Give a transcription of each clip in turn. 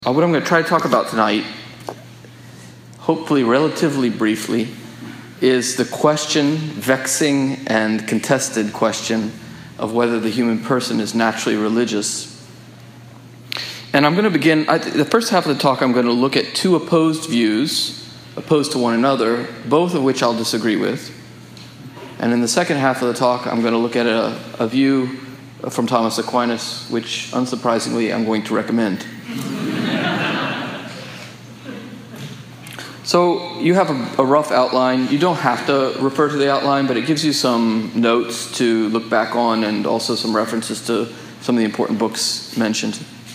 What I'm going to try to talk about tonight, hopefully relatively briefly, is the vexing and contested question of whether the human person is naturally religious. And I'm going to begin, the first half of the talk, I'm going to look at two opposed views, opposed to one another, both of which I'll disagree with. And in the second half of the talk, I'm going to look at a view from Thomas Aquinas, which, unsurprisingly, I'm going to recommend. So you have a rough outline. You don't have to refer to the outline, but it gives you some notes to look back on and also some references to some of the important books mentioned.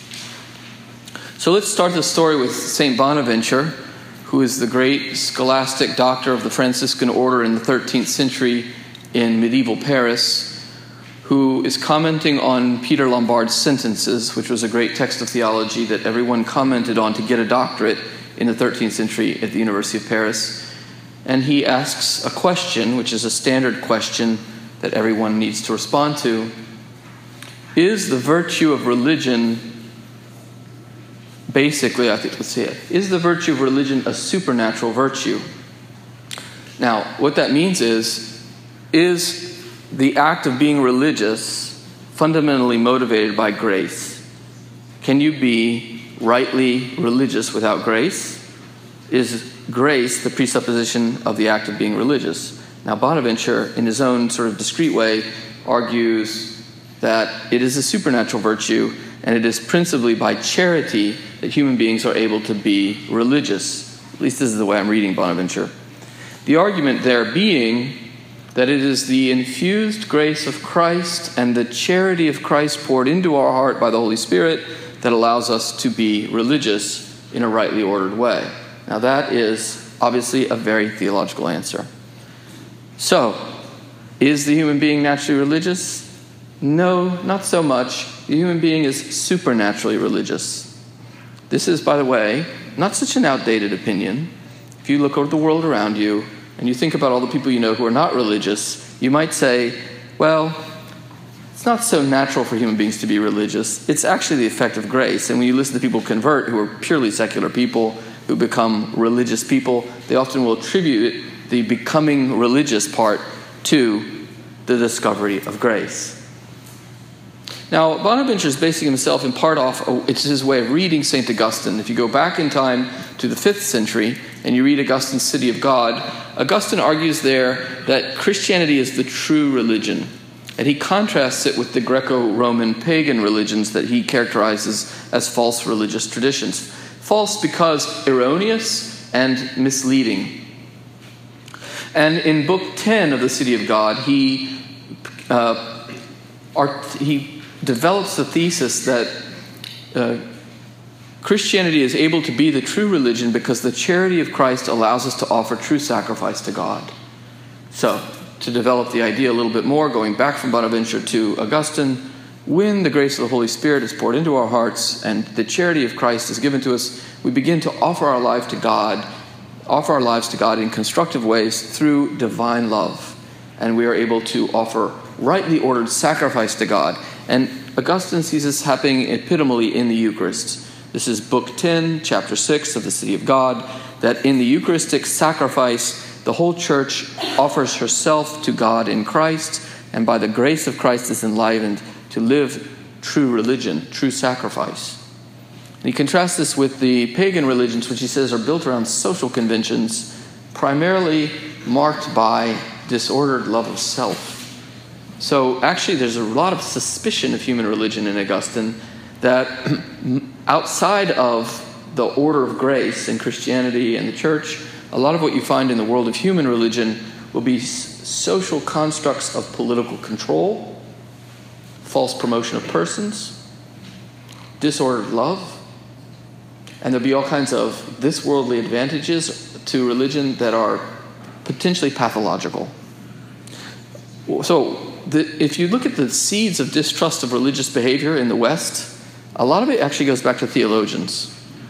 So let's start the story with St. Bonaventure, who is the great scholastic doctor of the Franciscan order in the 13th century in medieval Paris, who is commenting on Peter Lombard's Sentences, which was a great text of theology that everyone commented on to get a doctorate in the 13th century at the University of Paris. And he asks a question, which is a standard question that everyone needs to respond to. Is the virtue of religion, basically, is the virtue of religion a supernatural virtue? Now, what that means is the act of being religious fundamentally motivated by grace? Can you be rightly religious without grace? Is grace the presupposition of the act of being religious? Now, Bonaventure, in his own sort of discreet way, argues that it is a supernatural virtue, and it is principally by charity that human beings are able to be religious. At least this is the way I'm reading Bonaventure. The argument there being that it is the infused grace of Christ and the charity of Christ poured into our heart by the Holy Spirit that allows us to be religious in a rightly ordered way. Now that is obviously a very theological answer. So, is the human being naturally religious? No, not so much. The human being is supernaturally religious. This is, by the way, not such an outdated opinion. If you look over the world around you and you think about all the people you know who are not religious, you might say, well, it's not so natural for human beings to be religious. It's actually the effect of grace. And when you listen to people convert who are purely secular people, who become religious people, they often will attribute the becoming religious part to the discovery of grace. Now, Bonaventure is basing himself in part off, it's his way of reading St. Augustine. If you go back in time to the 5th century and you read Augustine's City of God, Augustine argues there that Christianity is the true religion. And he contrasts it with the Greco-Roman pagan religions that he characterizes as false religious traditions. False because erroneous and misleading. And in Book 10 of the City of God, he develops the thesis that Christianity is able to be the true religion because the charity of Christ allows us to offer true sacrifice to God. So, to develop the idea a little bit more, going back from Bonaventure to Augustine, when the grace of the Holy Spirit is poured into our hearts and the charity of Christ is given to us, we begin to offer our lives to God in constructive ways through divine love. And we are able to offer rightly ordered sacrifice to God. And Augustine sees this happening epitomially in the Eucharist. This is Book 10, Chapter 6 of the City of God, that in the Eucharistic sacrifice, the whole church offers herself to God in Christ, and by the grace of Christ is enlivened to live true religion, true sacrifice. And he contrasts this with the pagan religions, which he says are built around social conventions, primarily marked by disordered love of self. So actually there's a lot of suspicion of human religion in Augustine that outside of the order of grace in Christianity and the church, a lot of what you find in the world of human religion will be social constructs of political control, false promotion of persons, disordered love, and there'll be all kinds of this worldly advantages to religion that are potentially pathological. So if you look at the seeds of distrust of religious behavior in the West, a lot of it actually goes back to theologians.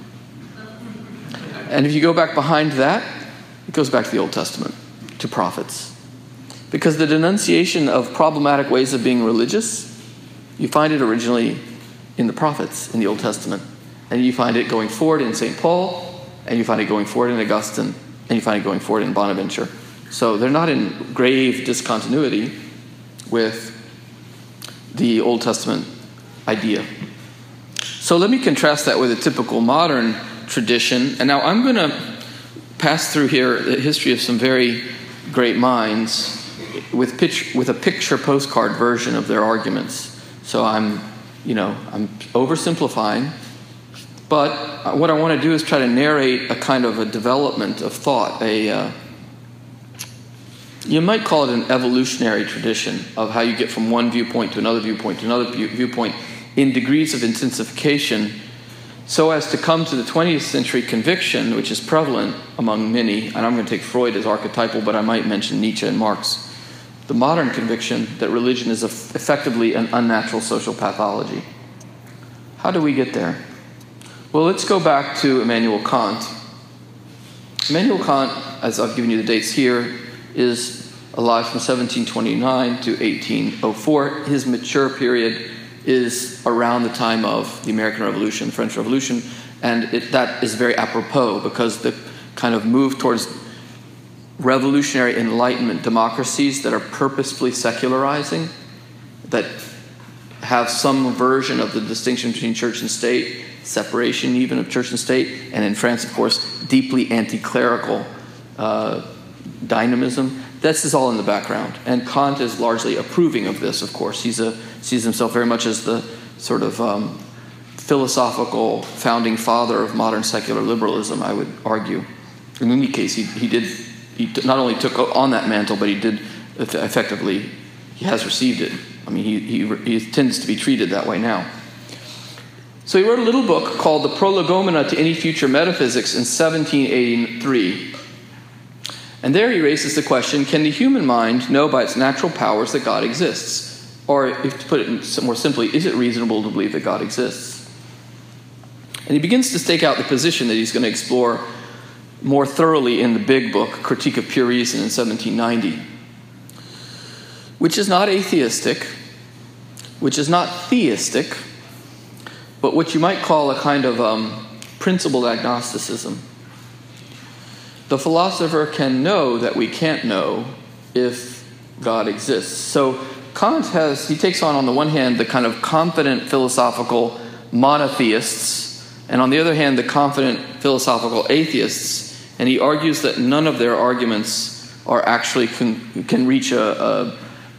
And if you go back behind that, it goes back to the Old Testament, to prophets. Because the denunciation of problematic ways of being religious, you find it originally in the prophets in the Old Testament. And you find it going forward in St. Paul, and you find it going forward in Augustine, and you find it going forward in Bonaventure. So they're not in grave discontinuity with the Old Testament idea. So let me contrast that with a typical modern tradition. And now I'm going to pass through here the history of some very great minds with a picture postcard version of their arguments. So I'm oversimplifying. But what I want to do is try to narrate a kind of a development of thought, you might call it an evolutionary tradition of how you get from one viewpoint to another viewpoint to another viewpoint in degrees of intensification, so as to come to the 20th century conviction, which is prevalent among many, and I'm going to take Freud as archetypal, but I might mention Nietzsche and Marx, the modern conviction that religion is effectively an unnatural social pathology. How do we get there? Well, let's go back to Immanuel Kant. Immanuel Kant, as I've given you the dates here, is alive from 1729 to 1804. His mature period is around the time of the American Revolution, French Revolution, and that is very apropos because the kind of move towards revolutionary Enlightenment democracies that are purposefully secularizing, that have some version of the distinction between church and state, separation even of church and state, and in France, of course, deeply anti-clerical dynamism. This is all in the background. And Kant is largely approving of this, of course. He sees himself very much as the sort of philosophical founding father of modern secular liberalism, I would argue. In any case, he not only took on that mantle, but he did effectively, he has received it. I mean, he tends to be treated that way now. So he wrote a little book called The Prolegomena to Any Future Metaphysics in 1783. And there he raises the question, can the human mind know by its natural powers that God exists? Or, if to put it more simply, is it reasonable to believe that God exists? And he begins to stake out the position that he's going to explore more thoroughly in the big book, Critique of Pure Reason, in 1790, which is not atheistic, which is not theistic, but what you might call a kind of principled agnosticism. The philosopher can know that we can't know if God exists. So Kant takes on the one hand, the kind of confident philosophical monotheists, and on the other hand, the confident philosophical atheists, and he argues that none of their arguments are actually can reach a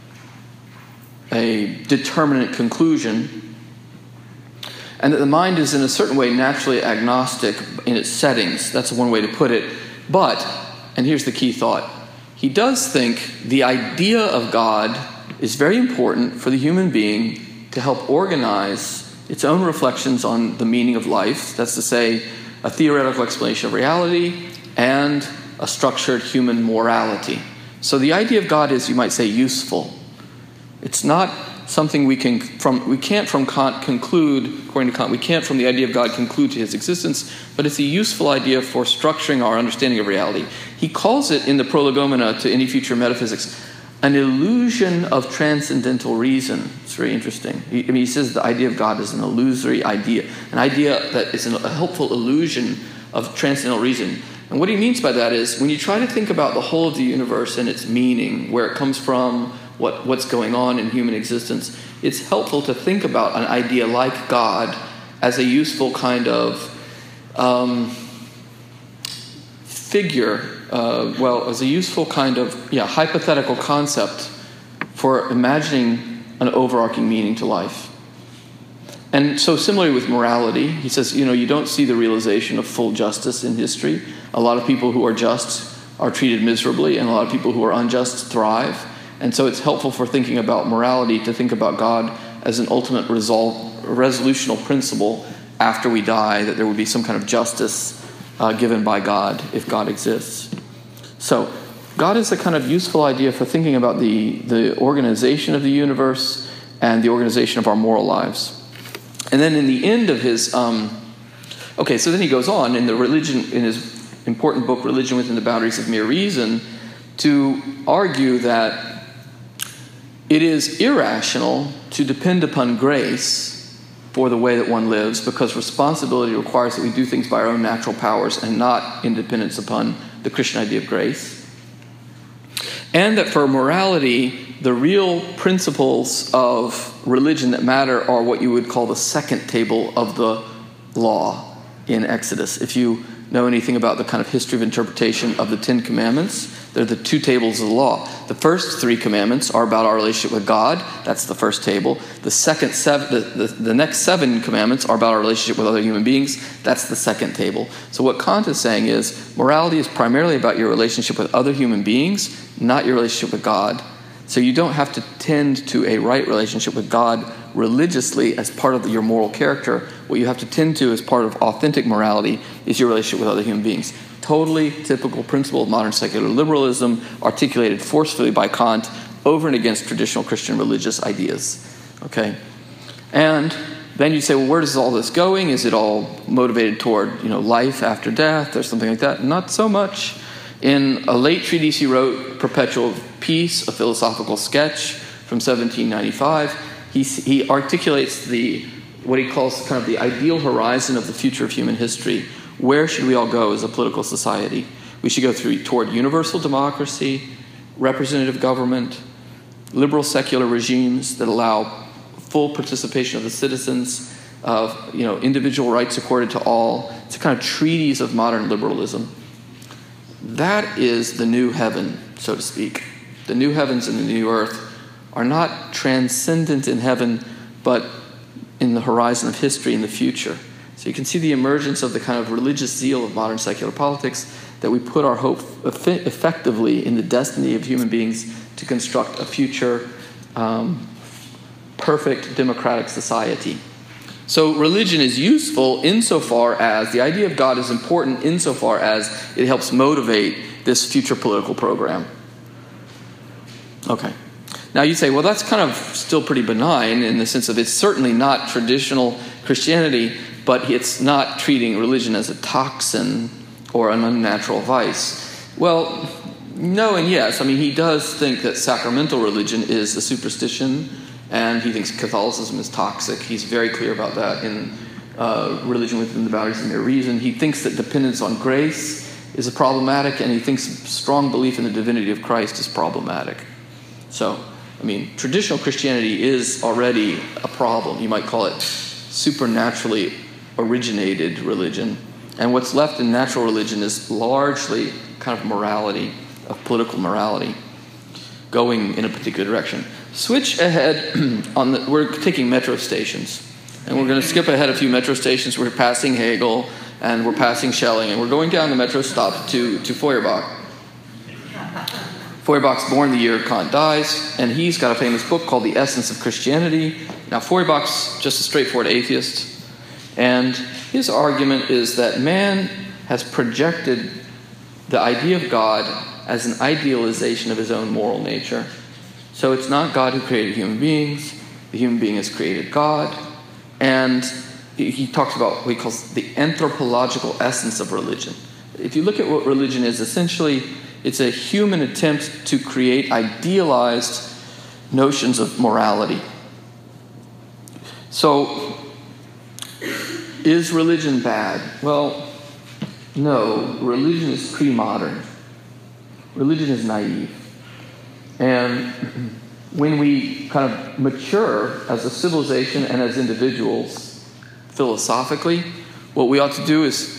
determinate conclusion, and that the mind is in a certain way naturally agnostic in its settings. That's one way to put it. But, and here's the key thought, he does think the idea of God is very important for the human being to help organize its own reflections on the meaning of life. That's to say, a theoretical explanation of reality and a structured human morality. So the idea of God is, you might say, useful. It's not something we can't from Kant conclude, according to Kant, we can't from the idea of God conclude to his existence, but it's a useful idea for structuring our understanding of reality. He calls it, in the Prolegomena to Any Future Metaphysics, an illusion of transcendental reason. It's very interesting. He says the idea of God is an illusory idea, an idea that is a helpful illusion of transcendental reason. And what he means by that is, when you try to think about the whole of the universe and its meaning, where it comes from, what's going on in human existence, it's helpful to think about an idea like God as a useful kind of figure, as a useful kind of hypothetical concept for imagining an overarching meaning to life. And so similarly with morality, he says, you don't see the realization of full justice in history. A lot of people who are just are treated miserably, and a lot of people who are unjust thrive. And so it's helpful for thinking about morality to think about God as an ultimate resolutional principle after we die, that there would be some kind of justice given by God if God exists. So God is a kind of useful idea for thinking about the organization of the universe and the organization of our moral lives. And then in the end of his... so then he goes on in his important book, Religion Within the Boundaries of Mere Reason, to argue that it is irrational to depend upon grace for the way that one lives, because responsibility requires that we do things by our own natural powers and not in dependence upon the Christian idea of grace. And that for morality, the real principles of religion that matter are what you would call the second table of the law in Exodus. If you know anything about the kind of history of interpretation of the Ten Commandments, they're the two tables of the law. The first three commandments are about our relationship with God. That's the first table. The next seven commandments are about our relationship with other human beings. That's the second table. So what Kant is saying is morality is primarily about your relationship with other human beings, not your relationship with God. So you don't have to tend to a right relationship with God religiously as part of your moral character. What you have to tend to as part of authentic morality is your relationship with other human beings. Totally typical principle of modern secular liberalism, articulated forcefully by Kant over and against traditional Christian religious ideas. Okay? And then you say, well, where is all this going? Is it all motivated toward, life after death or something like that? Not so much. In a late treatise he wrote, Perpetual Peace, a philosophical sketch from 1795, he articulates what he calls kind of the ideal horizon of the future of human history. Where should we all go as a political society? We should go toward universal democracy, representative government, liberal secular regimes that allow full participation of the citizens, of individual rights accorded to all. It's a kind of treatise of modern liberalism. That is the new heaven, so to speak. The new heavens and the new earth are not transcendent in heaven, but in the horizon of history in the future. So you can see the emergence of the kind of religious zeal of modern secular politics, that we put our hope effectively in the destiny of human beings to construct a future, perfect democratic society. So religion is useful insofar as the idea of God is important insofar as it helps motivate this future political program. Okay. Now you say, well, that's kind of still pretty benign in the sense of it's certainly not traditional Christianity, but it's not treating religion as a toxin or an unnatural vice. Well, no and yes. I mean, he does think that sacramental religion is a superstition, and he thinks Catholicism is toxic. He's very clear about that in Religion Within the Boundaries of Mere Reason. He thinks that dependence on grace is problematic, and he thinks strong belief in the divinity of Christ is problematic. So, I mean, traditional Christianity is already a problem. You might call it supernaturally originated religion. And what's left in natural religion is largely kind of morality, of political morality, going in a particular direction. Switch ahead we're taking metro stations. And we're going to skip ahead a few metro stations. We're passing Hegel and we're passing Schelling, and we're going down the metro stop to Feuerbach. Feuerbach's born the year Kant dies, and he's got a famous book called The Essence of Christianity. Now, Feuerbach's just a straightforward atheist, and his argument is that man has projected the idea of God as an idealization of his own moral nature. So it's not God who created human beings. The human being has created God. And he talks about what he calls the anthropological essence of religion. If you look at what religion is, essentially it's a human attempt to create idealized notions of morality. So, is religion bad? Well, no. Religion is pre-modern. Religion is naive. And when we kind of mature as a civilization and as individuals philosophically, what we ought to do is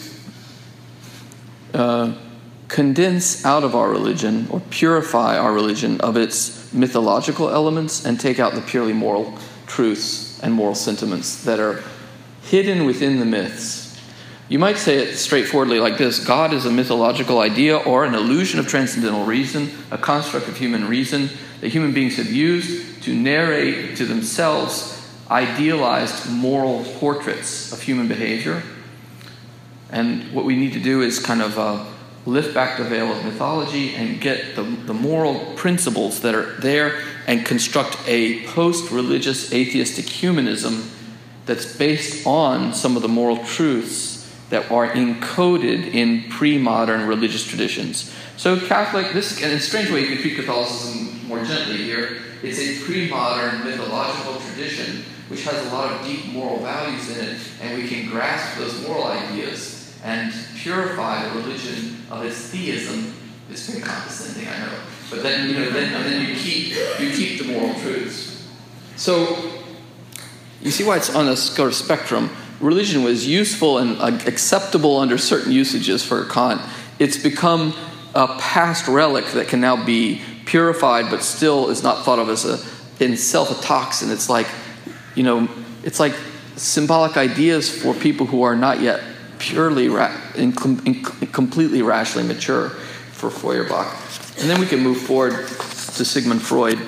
condense out of our religion or purify our religion of its mythological elements and take out the purely moral truths and moral sentiments that are hidden within the myths. You might say it straightforwardly like this: God is a mythological idea or an illusion of transcendental reason, a construct of human reason that human beings have used to narrate to themselves idealized moral portraits of human behavior. And what we need to do is kind of lift back the veil of mythology and get the moral principles that are there and construct a post-religious atheistic humanism that's based on some of the moral truths that are encoded in pre-modern religious traditions. So Catholic, this, in a strange way you can treat Catholicism more gently here, it's a pre-modern mythological tradition which has a lot of deep moral values in it, and we can grasp those moral ideas and purify the religion of its theism. It's very condescending, I know. But then, then you keep the moral truths. So, you see why it's on a sort of spectrum. Religion was useful and acceptable under certain usages for Kant. It's become a past relic that can now be purified, but still is not thought of as in itself a toxin. It's like, it's like symbolic ideas for people who are not yet purely completely rationally mature, for Feuerbach. And then we can move forward to Sigmund Freud.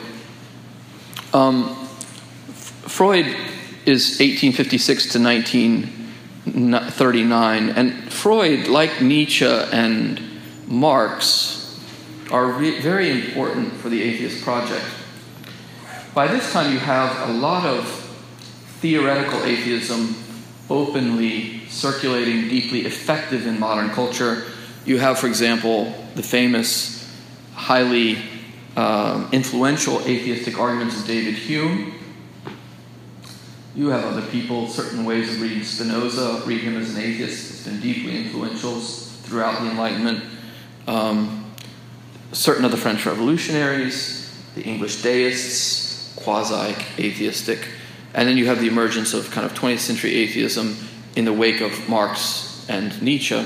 Freud is 1856 to 1939, and Freud, like Nietzsche and Marx, are very important for the atheist project. By this time, you have a lot of theoretical atheism openly circulating, deeply effective in modern culture. You have, for example, the famous, highly influential atheistic arguments of David Hume. You have other people, certain ways of reading Spinoza, read him as an atheist. It's been deeply influential throughout the Enlightenment. Certain of the French revolutionaries, the English deists, quasi-atheistic. And then you have the emergence of kind of 20th century atheism in the wake of Marx and Nietzsche.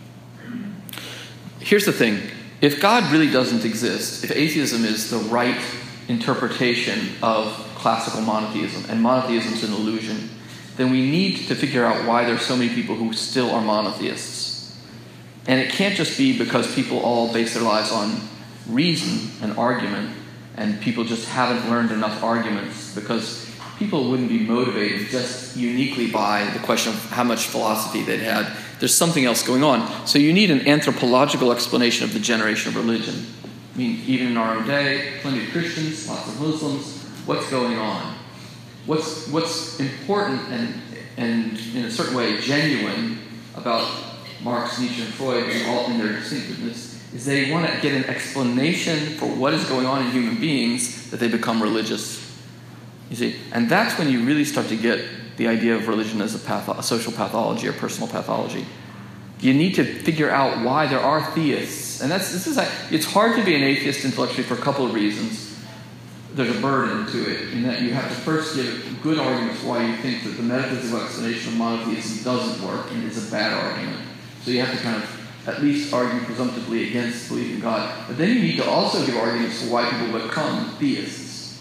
Here's the thing. If God really doesn't exist, if atheism is the right interpretation of classical monotheism, and monotheism is an illusion, then we need to figure out why there's so many people who still are monotheists. And it can't just be because people all base their lives on reason and argument, and people just haven't learned enough arguments, because people wouldn't be motivated just uniquely by the question of how much philosophy they'd had. There's something else going on. So you need an anthropological explanation of the generation of religion. I mean, even in our own day, plenty of Christians, lots of Muslims. What's going on? What's important and in a certain way genuine about Marx, Nietzsche, and Freud, all in their distinctiveness, is they want to get an explanation for what is going on in human beings that they become religious. You see, and that's when you really start to get the idea of religion as a social pathology or personal pathology. You need to figure out why there are theists, and it's hard to be an atheist intellectually for a couple of reasons. There's a burden to it, in that you have to first give good arguments why you think that the metaphysical explanation of monotheism doesn't work and is a bad argument. So you have to kind of at least argue presumptively against belief in God. But then you need to also give arguments for why people become theists.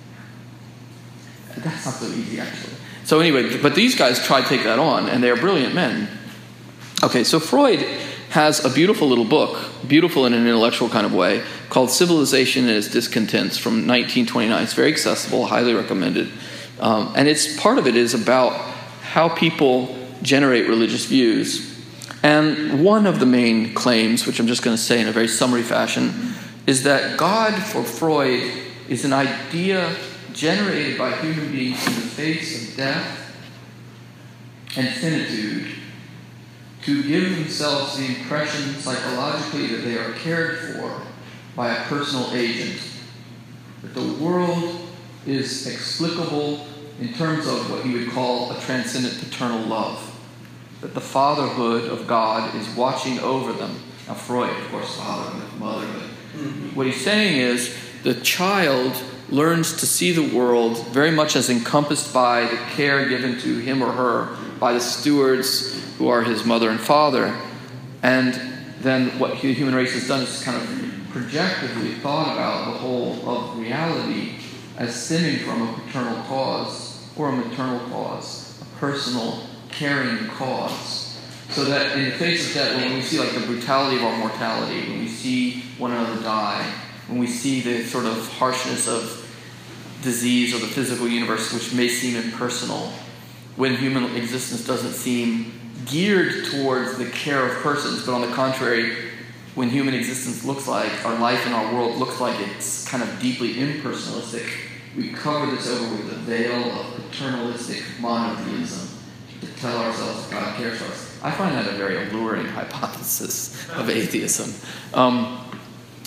That's not so easy, actually. So anyway, but these guys try to take that on, and they are brilliant men. Okay, so Freud has a beautiful little book, beautiful in an intellectual kind of way, called Civilization and Its Discontents from 1929. It's very accessible, highly recommended. And part of it is about how people generate religious views. And one of the main claims, which I'm just going to say in a very summary fashion, is that God for Freud is an idea generated by human beings in the face of death and finitude, to give themselves the impression psychologically that they are cared for by a personal agent. That the world is explicable in terms of what you would call a transcendent paternal love. That the fatherhood of God is watching over them. Now Freud, of course, fatherhood, motherhood. What he's saying is the child learns to see the world very much as encompassed by the care given to him or her by the stewards who are his mother and father. And then what the human race has done is kind of projectively thought about the whole of reality as stemming from a paternal cause or a maternal cause, a personal, caring cause. So that in the face of death, when we see like the brutality of our mortality, when we see one another die, when we see the sort of harshness of disease or the physical universe, which may seem impersonal, when human existence doesn't seem geared towards the care of persons, but on the contrary, when human existence looks like, our life in our world looks like it's kind of deeply impersonalistic, we cover this over with a veil of paternalistic monotheism to tell ourselves that God cares for us. I find that a very alluring hypothesis of atheism.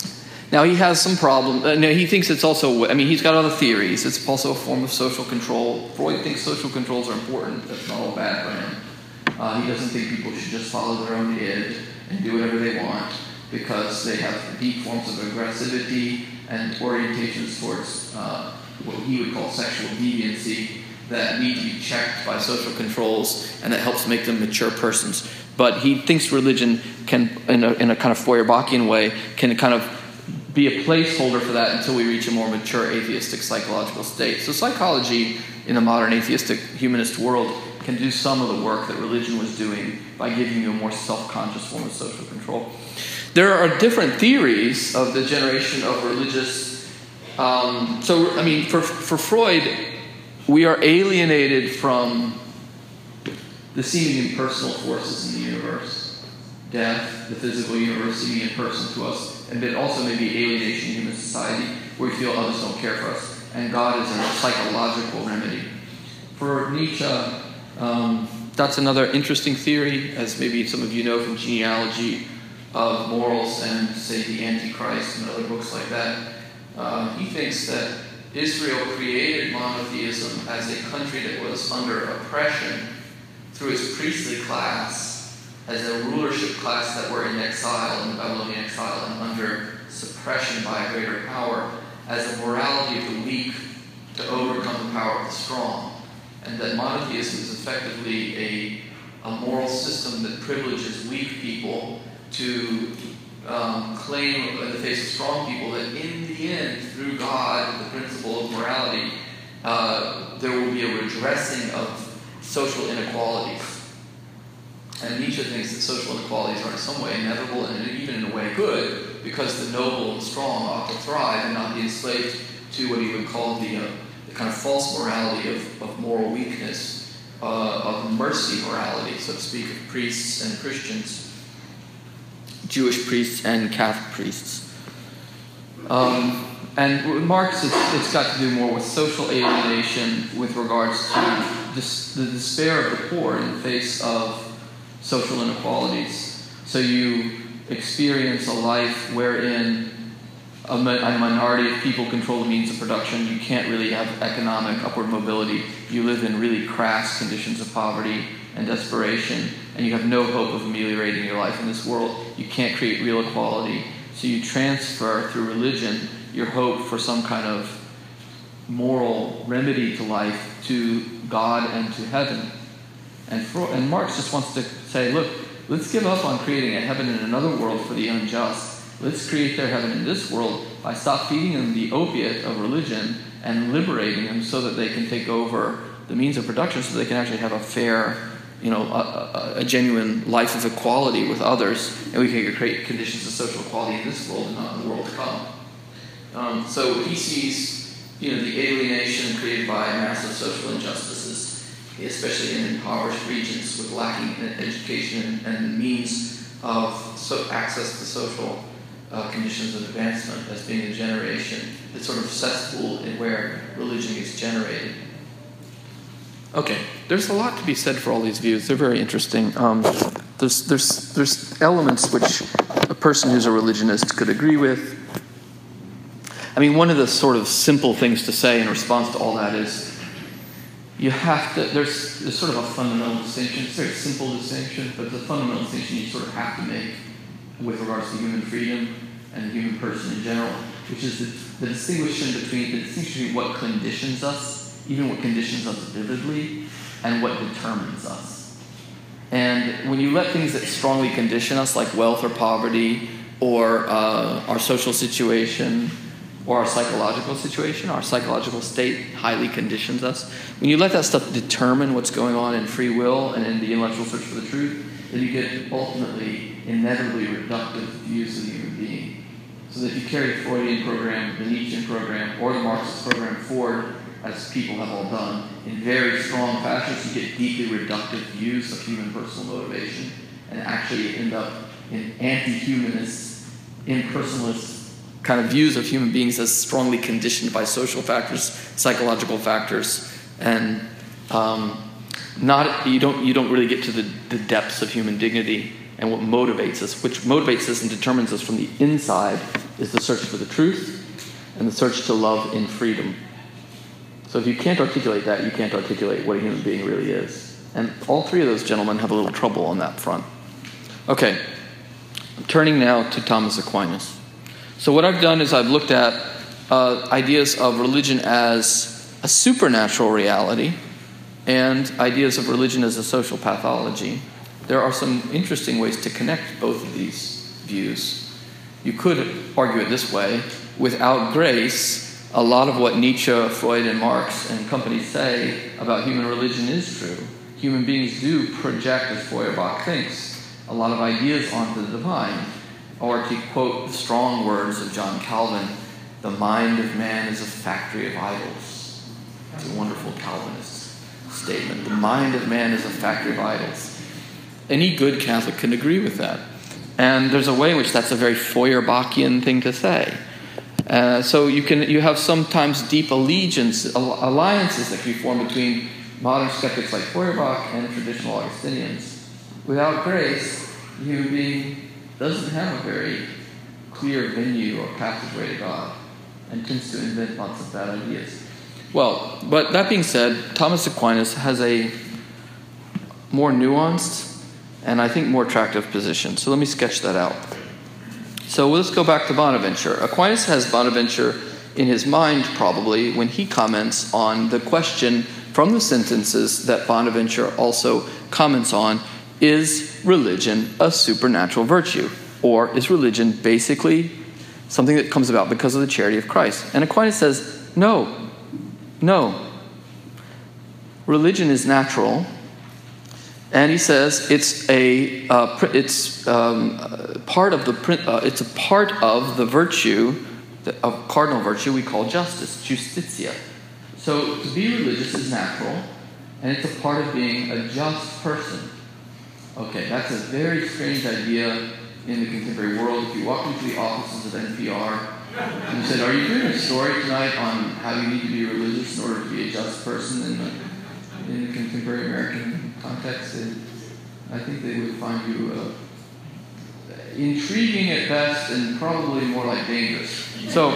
Now, he has some problem. No, he thinks it's also, he's got other theories. It's also a form of social control. Freud thinks social controls are important. That's not all bad for him. He doesn't think people should just follow their own id and do whatever they want because they have deep forms of aggressivity and orientations towards what he would call sexual deviancy that need to be checked by social controls, and that helps make them mature persons. But he thinks religion can, in a kind of Feuerbachian way, can kind of be a placeholder for that until we reach a more mature atheistic psychological state. So psychology in a modern atheistic humanist world can do some of the work that religion was doing by giving you a more self-conscious form of social control. There are different theories of the generation of religious. For Freud, we are alienated from the seeming impersonal forces in the universe. Death, the physical universe seeming impersonal to us, and then also maybe alienation in human society where we feel others don't care for us. And God is a psychological remedy. For Nietzsche, that's another interesting theory, as maybe some of you know from Genealogy of Morals and, say, the Antichrist and other books like that. He thinks that Israel created monotheism as a country that was under oppression through its priestly class, as a rulership class that were in exile, in Babylonian exile, and under suppression by a greater power, as a morality of the weak to overcome the power of the strong. And that monotheism is effectively a moral system that privileges weak people to claim in the face of strong people that in the end, through God, the principle of morality, there will be a redressing of social inequalities. And Nietzsche thinks that social inequalities are in some way inevitable and even in a way good, because the noble and strong ought to thrive and not be enslaved to what he would call the kind of false morality of moral weakness, of mercy morality, so to speak, of priests and Christians, Jewish priests and Catholic priests. And with Marx, it's got to do more with social alienation with regards to the despair of the poor in the face of social inequalities. So you experience a life wherein a minority of people control the means of production. You can't really have economic upward mobility. You live in really crass conditions of poverty and desperation, and you have no hope of ameliorating your life in this world. You can't create real equality. So you transfer through religion your hope for some kind of moral remedy to life to God and to heaven. And Marx just wants to say, look, let's give up on creating a heaven in another world for the unjust. Let's create their heaven in this world by stop feeding them the opiate of religion and liberating them so that they can take over the means of production, so they can actually have a fair, a genuine life of equality with others, and we can create conditions of social equality in this world and not in the world to come. So he sees, the alienation created by massive social injustices, especially in impoverished regions with lacking education and means of access to social conditions of advancement, as being a generation, the sort of cesspool in where religion gets generated. Okay, there's a lot to be said for all these views. They're very interesting. There's elements which a person who's a religionist could agree with. One of the sort of simple things to say in response to all that is you have to, there's sort of a fundamental distinction. It's a very simple distinction, but the fundamental distinction you sort of have to make with regards to human freedom and the human person in general, which is the distinction between what conditions us, even what conditions us vividly, and what determines us. And when you let things that strongly condition us, like wealth or poverty, or our social situation, or our psychological situation, our psychological state highly conditions us. When you let that stuff determine what's going on in free will and in the intellectual search for the truth, then you get ultimately, inevitably reductive views of the human being. So that if you carry the Freudian program, the Nietzschean program, or the Marxist program forward, as people have all done, in very strong fashions, you get deeply reductive views of human personal motivation, and actually end up in anti-humanist, impersonalist kind of views of human beings as strongly conditioned by social factors, psychological factors, and you don't really get to the depths of human dignity and what motivates us, which motivates us and determines us from the inside is the search for the truth and the search to love in freedom. So if you can't articulate that, you can't articulate what a human being really is. And all three of those gentlemen have a little trouble on that front. Okay, I'm turning now to Thomas Aquinas. So what I've done is I've looked at ideas of religion as a supernatural reality and ideas of religion as a social pathology. There are some interesting ways to connect both of these views. You could argue it this way: without grace, a lot of what Nietzsche, Freud, and Marx and company say about human religion is true. Human beings do project, as Feuerbach thinks, a lot of ideas onto the divine. Or to quote the strong words of John Calvin, the mind of man is a factory of idols. It's a wonderful Calvinist statement. The mind of man is a factory of idols. Any good Catholic can agree with that. And there's a way in which that's a very Feuerbachian thing to say. So you have sometimes deep alliances that can be formed between modern skeptics like Feuerbach and traditional Augustinians. Without grace, the human being doesn't have a very clear venue or passageway to God and tends to invent lots of bad ideas. Well, but that being said, Thomas Aquinas has a more nuanced and I think more attractive position. So let me sketch that out. So let's go back to Bonaventure. Aquinas has Bonaventure in his mind probably when he comments on the question from the sentences that Bonaventure also comments on: is religion a supernatural virtue? Or is religion basically something that comes about because of the charity of Christ? And Aquinas says, no. Religion is natural. And he says it's part of the virtue, a cardinal virtue we call justice, justitia. So to be religious is natural, and it's a part of being a just person. Okay, that's a very strange idea in the contemporary world. If you walk into the offices of NPR and you said, "Are you doing a story tonight on how you need to be religious in order to be a just person in the contemporary American context?" I think they would find you intriguing at best and probably more like dangerous. So,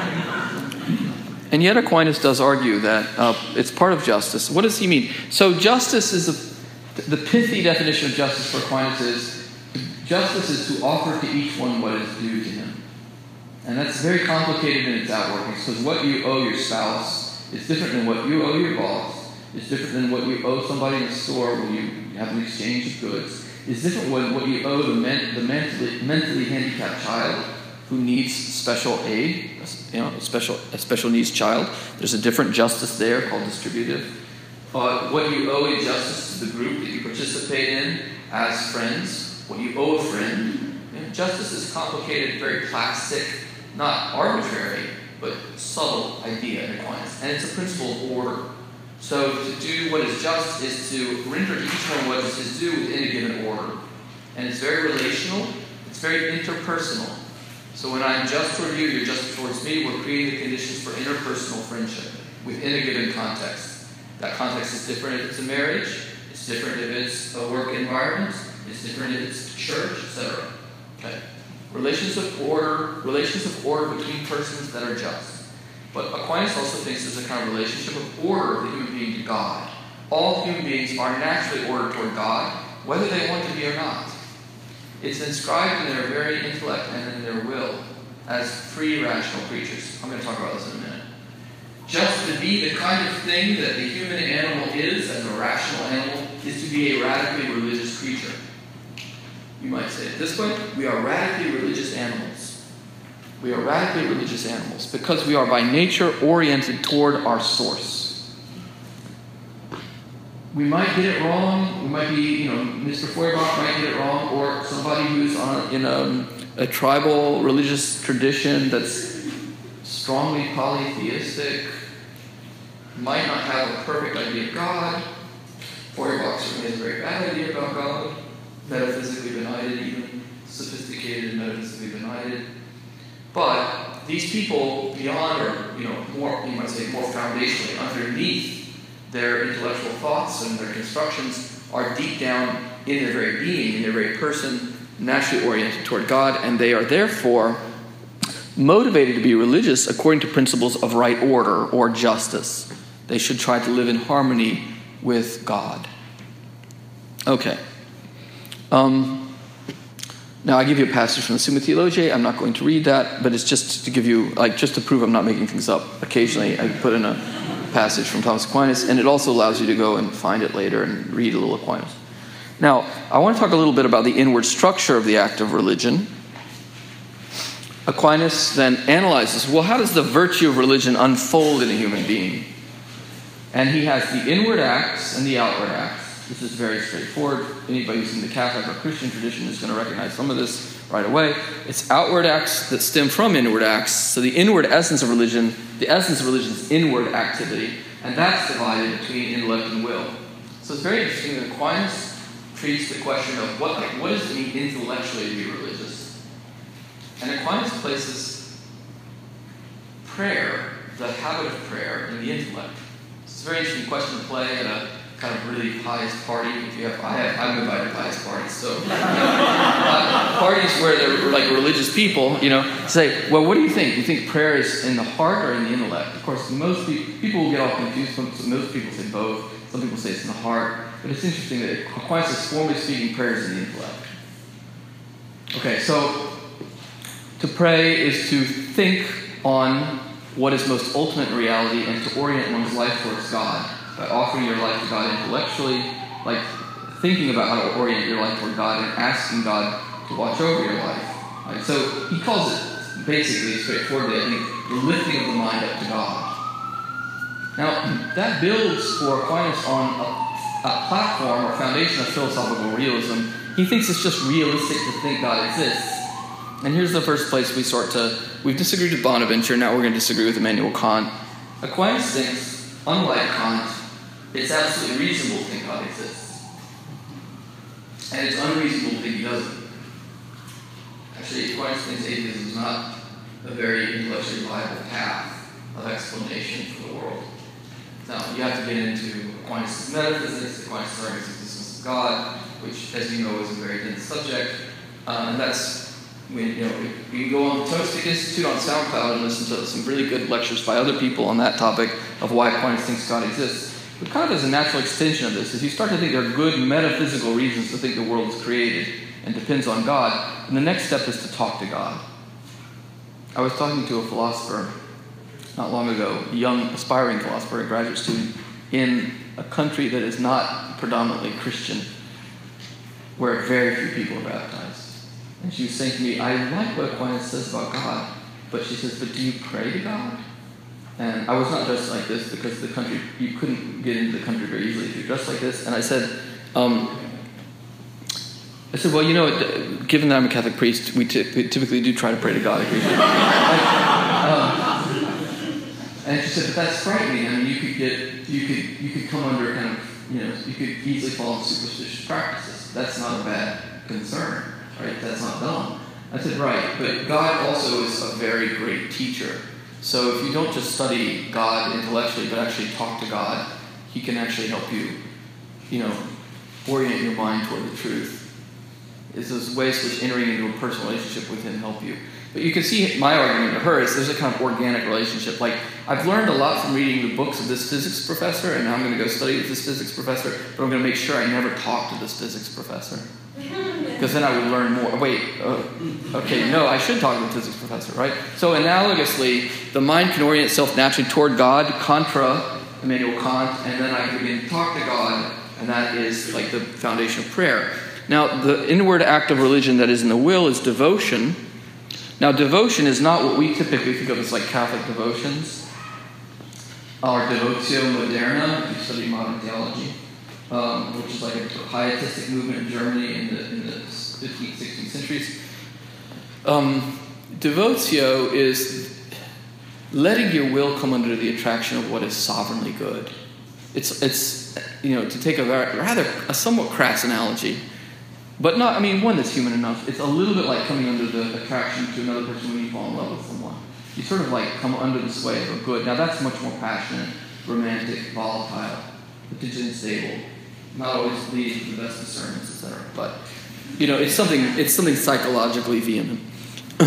and yet Aquinas does argue that it's part of justice. What does he mean? So justice is the pithy definition of justice for Aquinas is justice is to offer to each one what is due to him. And that's very complicated in its outworkings, because what you owe your spouse is different than what you owe your boss. It's different than what you owe somebody in the store when you have an exchange of goods. It's different than what you owe the mentally handicapped child who needs special aid, a special needs child. There's a different justice there called distributive. What you owe in justice to the group that you participate in as friends, what you owe a friend. Justice is a complicated, very plastic, not arbitrary, but subtle idea in Aquinas. And it's a principle of order. So to do what is just is to render to each one what is his due within a given order. And it's very relational. It's very interpersonal. So when I'm just toward you, you're just towards me. We're creating the conditions for interpersonal friendship within a given context. That context is different if it's a marriage. It's different if it's a work environment. It's different if it's church, etc. Okay. Relations of order between persons that are just. But Aquinas also thinks there's a kind of relationship of order of the human being to God. All human beings are naturally ordered toward God, whether they want to be or not. It's inscribed in their very intellect and in their will as free rational creatures. I'm going to talk about this in a minute. Just to be the kind of thing that the human animal is, as a rational animal, is to be a radically religious creature. You might say it this way: we are radically religious animals. We are radically religious animals because we are by nature oriented toward our source. We might get it wrong. We might be, Mr. Feuerbach might get it wrong, or somebody who's in a tribal religious tradition that's strongly polytheistic might not have a perfect idea of God. Feuerbach certainly has a very bad idea about God, metaphysically benighted, even sophisticated and metaphysically benighted. But these people, beyond or more, you might say, more foundationally, underneath their intellectual thoughts and their constructions, are deep down in their very being, in their very person, naturally oriented toward God, and they are therefore motivated to be religious according to principles of right order or justice. They should try to live in harmony with God. Okay. Now I give you a passage from the Summa Theologiae. I'm not going to read that, but it's just to give you, just to prove I'm not making things up. Occasionally I put in a passage from Thomas Aquinas, and it also allows you to go and find it later and read a little Aquinas. Now, I want to talk a little bit about the inward structure of the act of religion. Aquinas then analyzes, well, how does the virtue of religion unfold in a human being? And he has the inward acts and the outward acts. This is very straightforward. Anybody who's in the Catholic or Christian tradition is going to recognize some of this right away. It's outward acts that stem from inward acts. So the inward essence of religion, the essence of religion is inward activity, and that's divided between intellect and will. So it's very interesting that Aquinas treats the question of what does it mean intellectually to be religious? And Aquinas places prayer, the habit of prayer, in the intellect. It's a very interesting question to play at a kind of really pious party. I'm invited to pious parties, so parties where they're like religious people, say, well, what do you think? Do you think prayer is in the heart or in the intellect? Of course, most people will get all confused. Most people say both. Some people say it's in the heart. But it's interesting that Aquinas is formally speaking, prayer is in the intellect. Okay, so to pray is to think on what is most ultimate in reality and to orient one's life towards God. By offering your life to God intellectually, like thinking about how to orient your life toward God and asking God to watch over your life. Right? So he calls it, basically, straightforwardly, I think, the lifting of the mind up to God. Now, that builds for Aquinas on a platform or foundation of philosophical realism. He thinks it's just realistic to think God exists. And here's the first place we've disagreed with Bonaventure, now we're going to disagree with Immanuel Kant. Aquinas thinks, unlike Kant, it's absolutely reasonable to think God exists. And it's unreasonable to think he doesn't. Actually, Aquinas thinks atheism is not a very intellectually viable path of explanation for the world. Now, you have to get into Aquinas' metaphysics, Aquinas' arguments of the existence of God, which, as you know, is a very dense subject. And that's when, you can go on the Tostic Institute on SoundCloud and listen to some really good lectures by other people on that topic of why Aquinas thinks God exists. But kind of as a natural extension of this, is you start to think there are good metaphysical reasons to think the world is created and depends on God, and the next step is to talk to God. I was talking to a philosopher not long ago, a young aspiring philosopher, a graduate student, in a country that is not predominantly Christian, where very few people are baptized. And she was saying to me, I like what Aquinas says about God, but she says, but do you pray to God? And I was not dressed like this because the country, you couldn't get into the country very easily if you're dressed like this. And I said, well, given that I'm a Catholic priest, we typically do try to pray to God occasionally. And she said, but that's frightening. I mean, you could come under kind of, you could easily fall into superstitious practices. That's not a bad concern, right? That's not dumb. I said, right, but God also is a very great teacher. So if you don't just study God intellectually, but actually talk to God, he can actually help you, orient your mind toward the truth. It's those ways which entering into a personal relationship with him help you. But you can see my argument to her is there's a kind of organic relationship. Like, I've learned a lot from reading the books of this physics professor, and now I'm going to go study with this physics professor, but I'm going to make sure I never talk to this physics professor. Because then I would learn more. I should talk to the physics professor, right? So analogously, the mind can orient itself naturally toward God, contra Immanuel Kant, and then I can begin to talk to God, and that is like the foundation of prayer. Now, the inward act of religion that is in the will is devotion. Now, devotion is not what we typically think of as like Catholic devotions, or devotio moderna, if you study modern theology, which is like a pietistic movement in Germany in the 15th, 16th centuries. Devotio is letting your will come under the attraction of what is sovereignly good. It's to take a somewhat crass analogy, but not, one that's human enough. It's a little bit like coming under the attraction to another person when you fall in love with someone. You sort of like come under the sway of a good. Now that's much more passionate, romantic, volatile, unstable, not always leading to the best of sermons, etc. But it's something psychologically vehement.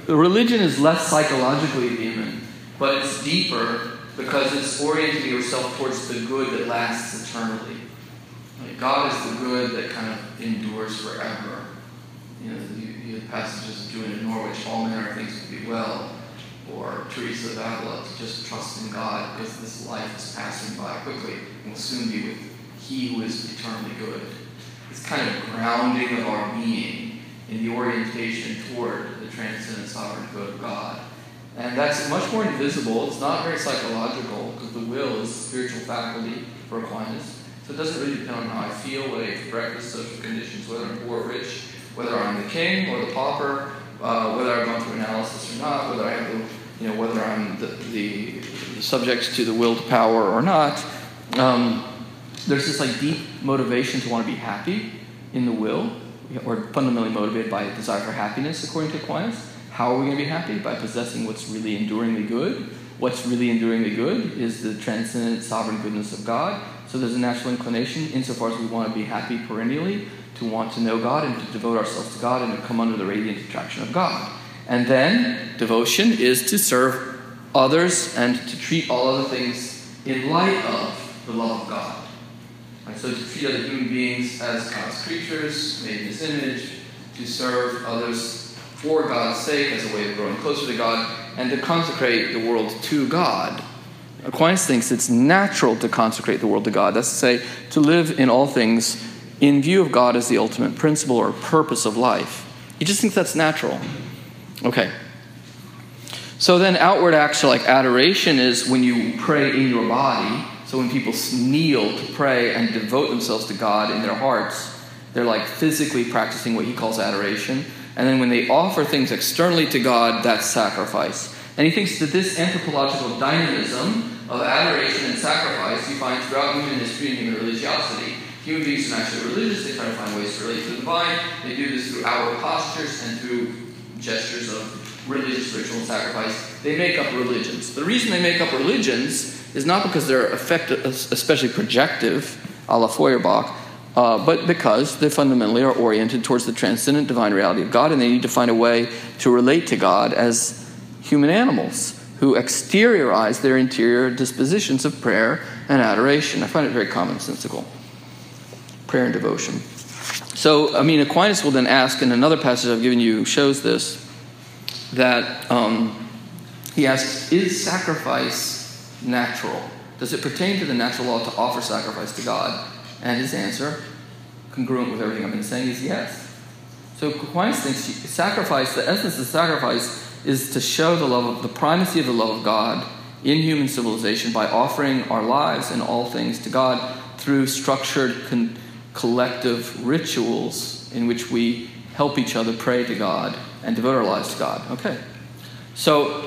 the religion is less psychologically vehement, but it's deeper because it's orienting yourself towards the good that lasts eternally. Like God is the good that kind of endures forever. You have passages of doing in Norwich, all manner of things will be well, or Teresa of Avila, to just trust in God because this life is passing by quickly and will soon be with He who is eternally good. It's kind of grounding of our being in the orientation toward the transcendent sovereign good of God. And that's much more invisible. It's not very psychological because the will is a spiritual faculty for Aquinas. So it doesn't really depend on how I feel, what I eat for breakfast, social conditions, whether I'm poor or rich, whether I'm the king or the pauper, whether I've gone through analysis or not, whether I have whether I'm the subject to the will to power or not. There's this like deep motivation to want to be happy in the will, or fundamentally motivated by a desire for happiness, according to Aquinas. How are we going to be happy? By possessing what's really enduringly good. What's really enduringly good is the transcendent sovereign goodness of God. So there's a natural inclination, insofar as we want to be happy perennially, to want to know God and to devote ourselves to God and to come under the radiant attraction of God. And then devotion is to serve others and to treat all other things in light of the love of God. Right? So to treat other human beings as God's creatures, made in His image, to serve others for God's sake as a way of growing closer to God, and to consecrate the world to God. Aquinas thinks it's natural to consecrate the world to God. That's to say, to live in all things in view of God as the ultimate principle or purpose of life. He just thinks that's natural. Okay. So then outward acts like adoration is when you pray in your body. So when people kneel to pray and devote themselves to God in their hearts, they're like physically practicing what he calls adoration. And then when they offer things externally to God, that's sacrifice. And he thinks that this anthropological dynamism of adoration and sacrifice you find throughout human history and human religiosity. Human beings are naturally religious. They try to find ways to relate to the divine. They do this through outward postures and through gestures of religious ritual and sacrifice. They make up religions. The reason they make up religions is not because they're effective, especially projective, a la Feuerbach, but because they fundamentally are oriented towards the transcendent divine reality of God, and they need to find a way to relate to God as human animals who exteriorize their interior dispositions of prayer and adoration. I find it very commonsensical. Prayer and devotion. So, Aquinas will then ask, in another passage I've given you shows this, that he asks, is sacrifice natural? Does it pertain to the natural law to offer sacrifice to God? And his answer, congruent with everything I've been saying, is yes. So Aquinas thinks sacrifice, the essence of sacrifice, is to show the primacy of the love of God in human civilization by offering our lives and all things to God through structured collective rituals in which we help each other pray to God and devote our lives to God. Okay. So,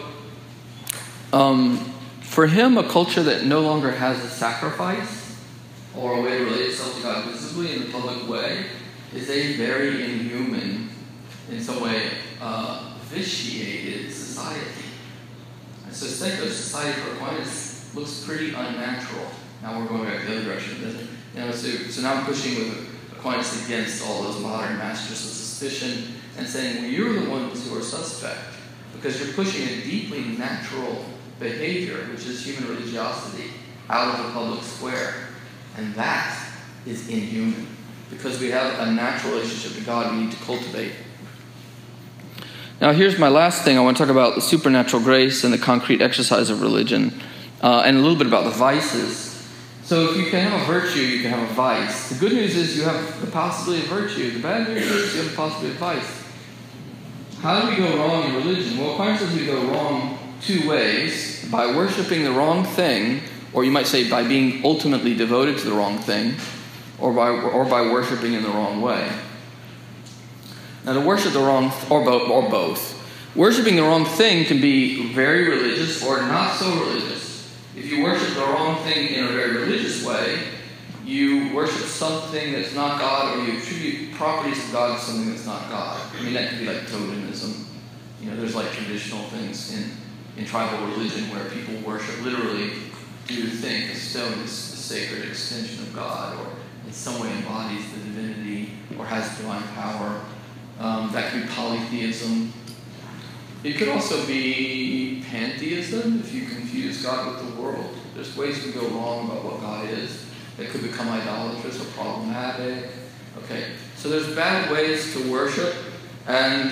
for him, a culture that no longer has a sacrifice or a way to relate itself to God visibly in the public way is a very inhuman, in some way, vitiated society. And so secular society for Aquinas looks pretty unnatural. Now we're going back the other direction, doesn't it? So now I'm pushing with Aquinas against all those modern masters of suspicion and saying, well, you're the ones who are suspect because you're pushing a deeply natural behavior, which is human religiosity, out of the public square. And that is inhuman because we have a natural relationship to God we need to cultivate. Now, here's my last thing. I want to talk about the supernatural grace and the concrete exercise of religion, and a little bit about the vices. So if you can have a virtue, you can have a vice. The good news is you have the possibility of virtue. The bad news is you have the possibility of vice. How do we go wrong in religion? Well, Aquinas says we go wrong two ways. By worshiping the wrong thing, or you might say by being ultimately devoted to the wrong thing, or by worshiping in the wrong way. Now, to worship the wrong, or both. Worshiping the wrong thing can be very religious or not so religious. If you worship the wrong thing in a very religious way, you worship something that's not God, or you attribute properties of God to something that's not God. That could be like totemism. There's like traditional things in tribal religion where people worship, literally do think a stone is the sacred extension of God, or in some way embodies the divinity, or has divine power. That could be polytheism. It could also be pantheism if you confuse God with the world. There's ways to go wrong about what God is. It could become idolatrous or problematic. Okay, so there's bad ways to worship, and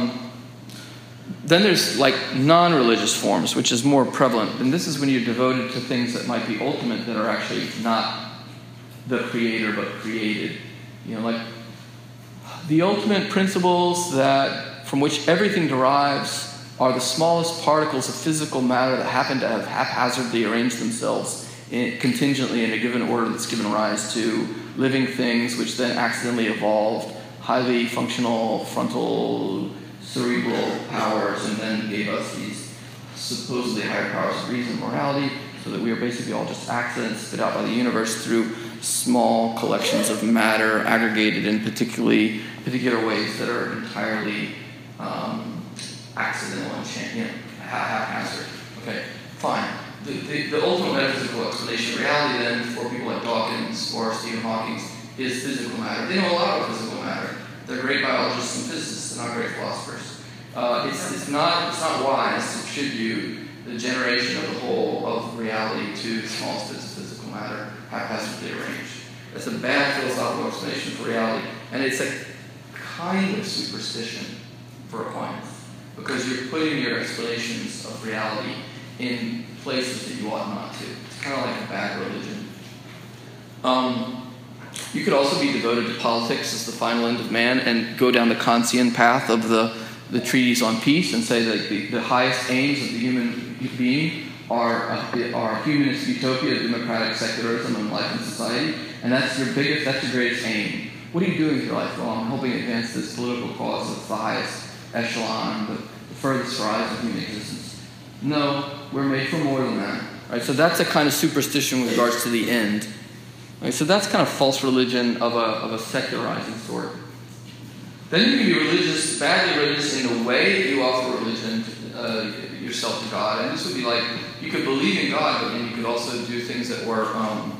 then there's like non-religious forms, which is more prevalent. And this is when you're devoted to things that might be ultimate that are actually not the creator but created. You know, like the ultimate principles that from which everything derives are the smallest particles of physical matter that happen to have haphazardly arranged themselves contingently in a given order that's given rise to living things which then accidentally evolved highly functional frontal cerebral powers and then gave us these supposedly higher powers of reason and morality, so that we are basically all just accidents spit out by the universe through small collections of matter aggregated in particular ways that are entirely accidental and haphazard. Okay, fine. The ultimate metaphysical explanation of reality then for people like Dawkins or Stephen Hawking is physical matter. They know a lot about physical matter. They're great biologists and physicists. They're not great philosophers. It's not wise to attribute the generation of the whole of reality to the smallest bits of physical matter haphazardly arranged. That's a bad philosophical explanation for reality, and it's a kind of superstition for Aquinas, because you're putting your explanations of reality in places that you ought not to. It's kind of like a bad religion. You could also be devoted to politics as the final end of man and go down the Kantian path of the treatise on peace and say that the highest aims of the human being are humanist utopia, democratic secularism, and life in society, and that's your greatest aim. What are you doing with your life? Well, I'm helping advance this political cause of the highest echelon, the furthest rise of human existence. No, we're made for more than that. Right? So that's a kind of superstition with regards to the end. Right? So that's kind of false religion of a secularizing sort. Then you can be religious, badly religious, in the way that you offer religion yourself to God. And this would be like, you could believe in God, but then you could also do things that were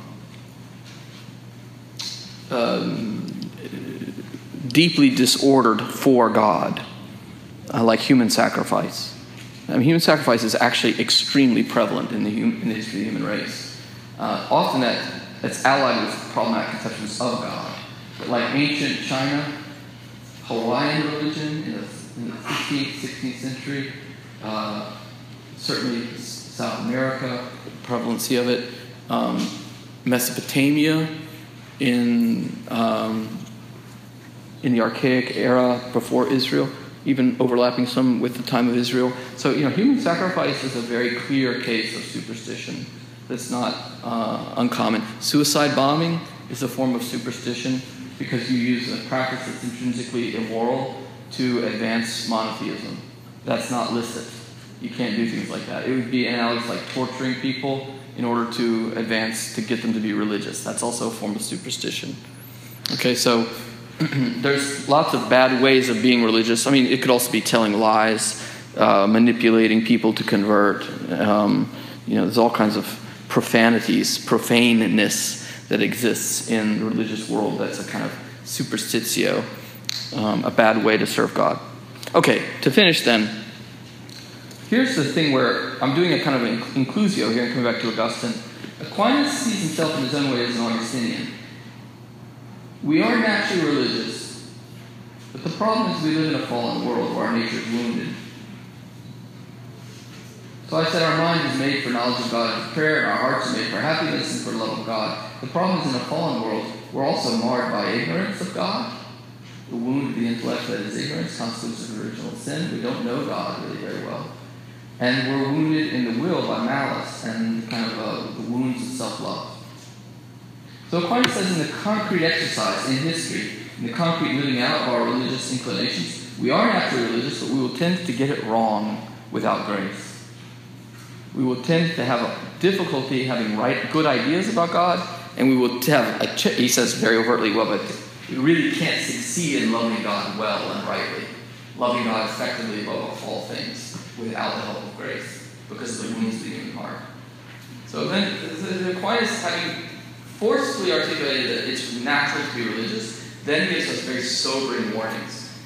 deeply disordered for God, like human sacrifice. I mean, human sacrifice is actually extremely prevalent in the history of the human race. Often that's allied with problematic conceptions of God. But like ancient China, Hawaiian religion in the 15th, 16th century, certainly South America, the prevalency of it, Mesopotamia in the archaic era before Israel, even overlapping some with the time of Israel. So, human sacrifice is a very clear case of superstition that's not uncommon. Suicide bombing is a form of superstition because you use a practice that's intrinsically immoral to advance monotheism. That's not licit. You can't do things like that. It would be analogous like torturing people in order to get them to be religious. That's also a form of superstition. Okay, so there's lots of bad ways of being religious. I mean, it could also be telling lies, manipulating people to convert. There's all kinds of profaneness that exists in the religious world. That's a kind of superstitio, a bad way to serve God. Okay, to finish then, here's the thing where I'm doing a kind of an inclusio here and coming back to Augustine. Aquinas sees himself in his own way as an Augustinian. We are naturally religious, but the problem is we live in a fallen world where our nature is wounded. So I said our mind is made for knowledge of God and prayer, and our hearts are made for happiness and for the love of God. The problem is in a fallen world, we're also marred by ignorance of God. The wound of the intellect that is ignorance constitutes of original sin. We don't know God really very well. And we're wounded in the will by malice and kind of the wounds of self-love. So Aquinas says in the concrete exercise in history, in the concrete living out of our religious inclinations, we are naturally religious, but we will tend to get it wrong without grace. We will tend to have a difficulty having good ideas about God, and we will have, he says very overtly, but we really can't succeed in loving God well and rightly, loving God effectively above all things without the help of grace, because of the wounds of the human heart. So then, the Aquinas, having forcefully articulated that it's natural to be religious, then gives us very sobering warnings.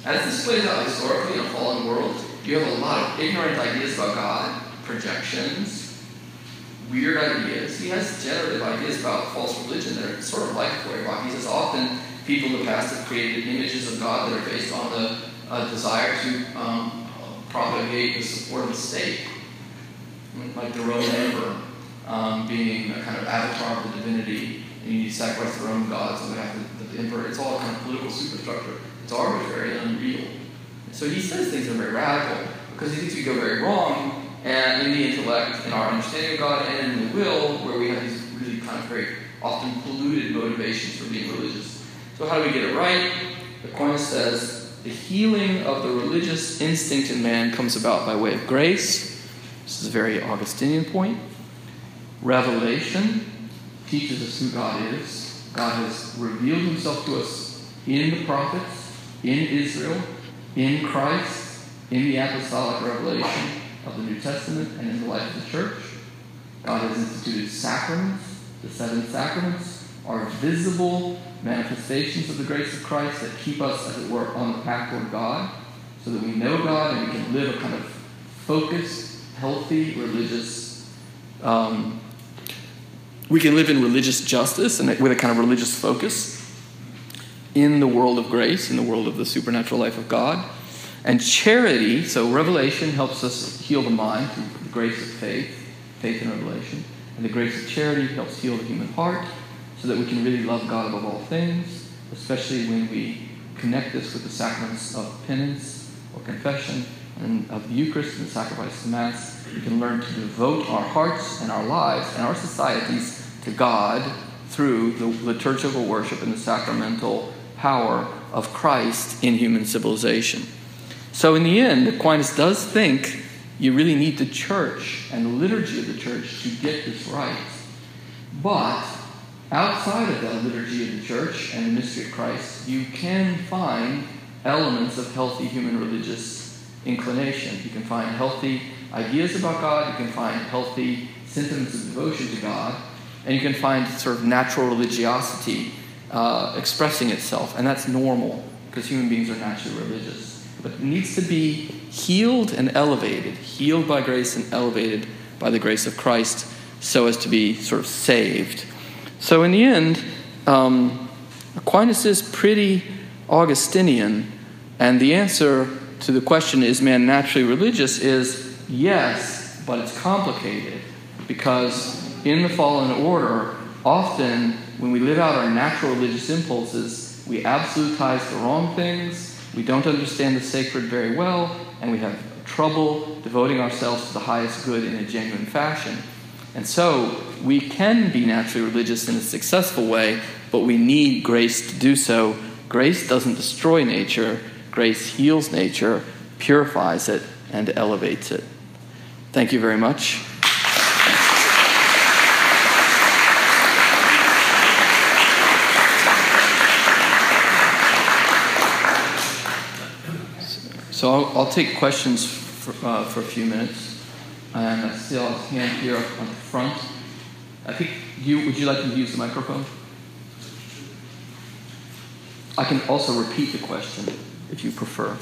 As this plays out historically in a fallen world, you have a lot of ignorant ideas about God, projections, weird ideas. He has generative ideas about false religion that are sort of like Feuerbach. He says often people in the past have created images of God that are based on the desire to propagate the support of the state. Like the Roman emperor being a kind of avatar of the divinity, and you need to sacrifice the Roman gods on behalf of the emperor. It's all kind of political superstructure. It's arbitrary and unreal. So he says things are very radical because he thinks we go very wrong and in the intellect, in our understanding of God, and in the will, where we have these really kind of very often polluted motivations for being religious. So how do we get it right? Aquinas says the healing of the religious instinct in man comes about by way of grace. This is a very Augustinian point. Revelation teaches us who God is. God has revealed himself to us in the prophets, in Israel, in Christ, in the apostolic revelation of the New Testament, and in the life of the church. God has instituted sacraments. The 7 sacraments are visible manifestations of the grace of Christ that keep us, as it were, on the path toward God, so that we know God and we can live a kind of focused, healthy, religious, we can live in religious justice and with a kind of religious focus in the world of grace, in the world of the supernatural life of God. And charity, so revelation helps us heal the mind through the grace of faith in revelation. And the grace of charity helps heal the human heart so that we can really love God above all things, especially when we connect this with the sacraments of penance or confession and of the Eucharist and the sacrifice of the Mass. We can learn to devote our hearts and our lives and our societies to God through the liturgical worship and the sacramental power of Christ in human civilization. So in the end, Aquinas does think you really need the church and the liturgy of the church to get this right. But outside of the liturgy of the church and the mystery of Christ, you can find elements of healthy human religious inclination. You can find healthy ideas about God, you can find healthy sentiments of devotion to God, and you can find sort of natural religiosity expressing itself, and that's normal because human beings are naturally religious. But it needs to be healed and elevated, healed by grace and elevated by the grace of Christ so as to be sort of saved. So in the end, Aquinas is pretty Augustinian, and the answer to the question, is man naturally religious, is yes, but it's complicated because in the fallen order, often when we live out our natural religious impulses, we absolutize the wrong things, we don't understand the sacred very well, and we have trouble devoting ourselves to the highest good in a genuine fashion. And so we can be naturally religious in a successful way, but we need grace to do so. Grace doesn't destroy nature. Grace heals nature, purifies it, and elevates it. Thank you very much. So I'll take questions for a few minutes. And I see I'll hand here up on the front. I think would you like to use the microphone? I can also repeat the question if you prefer.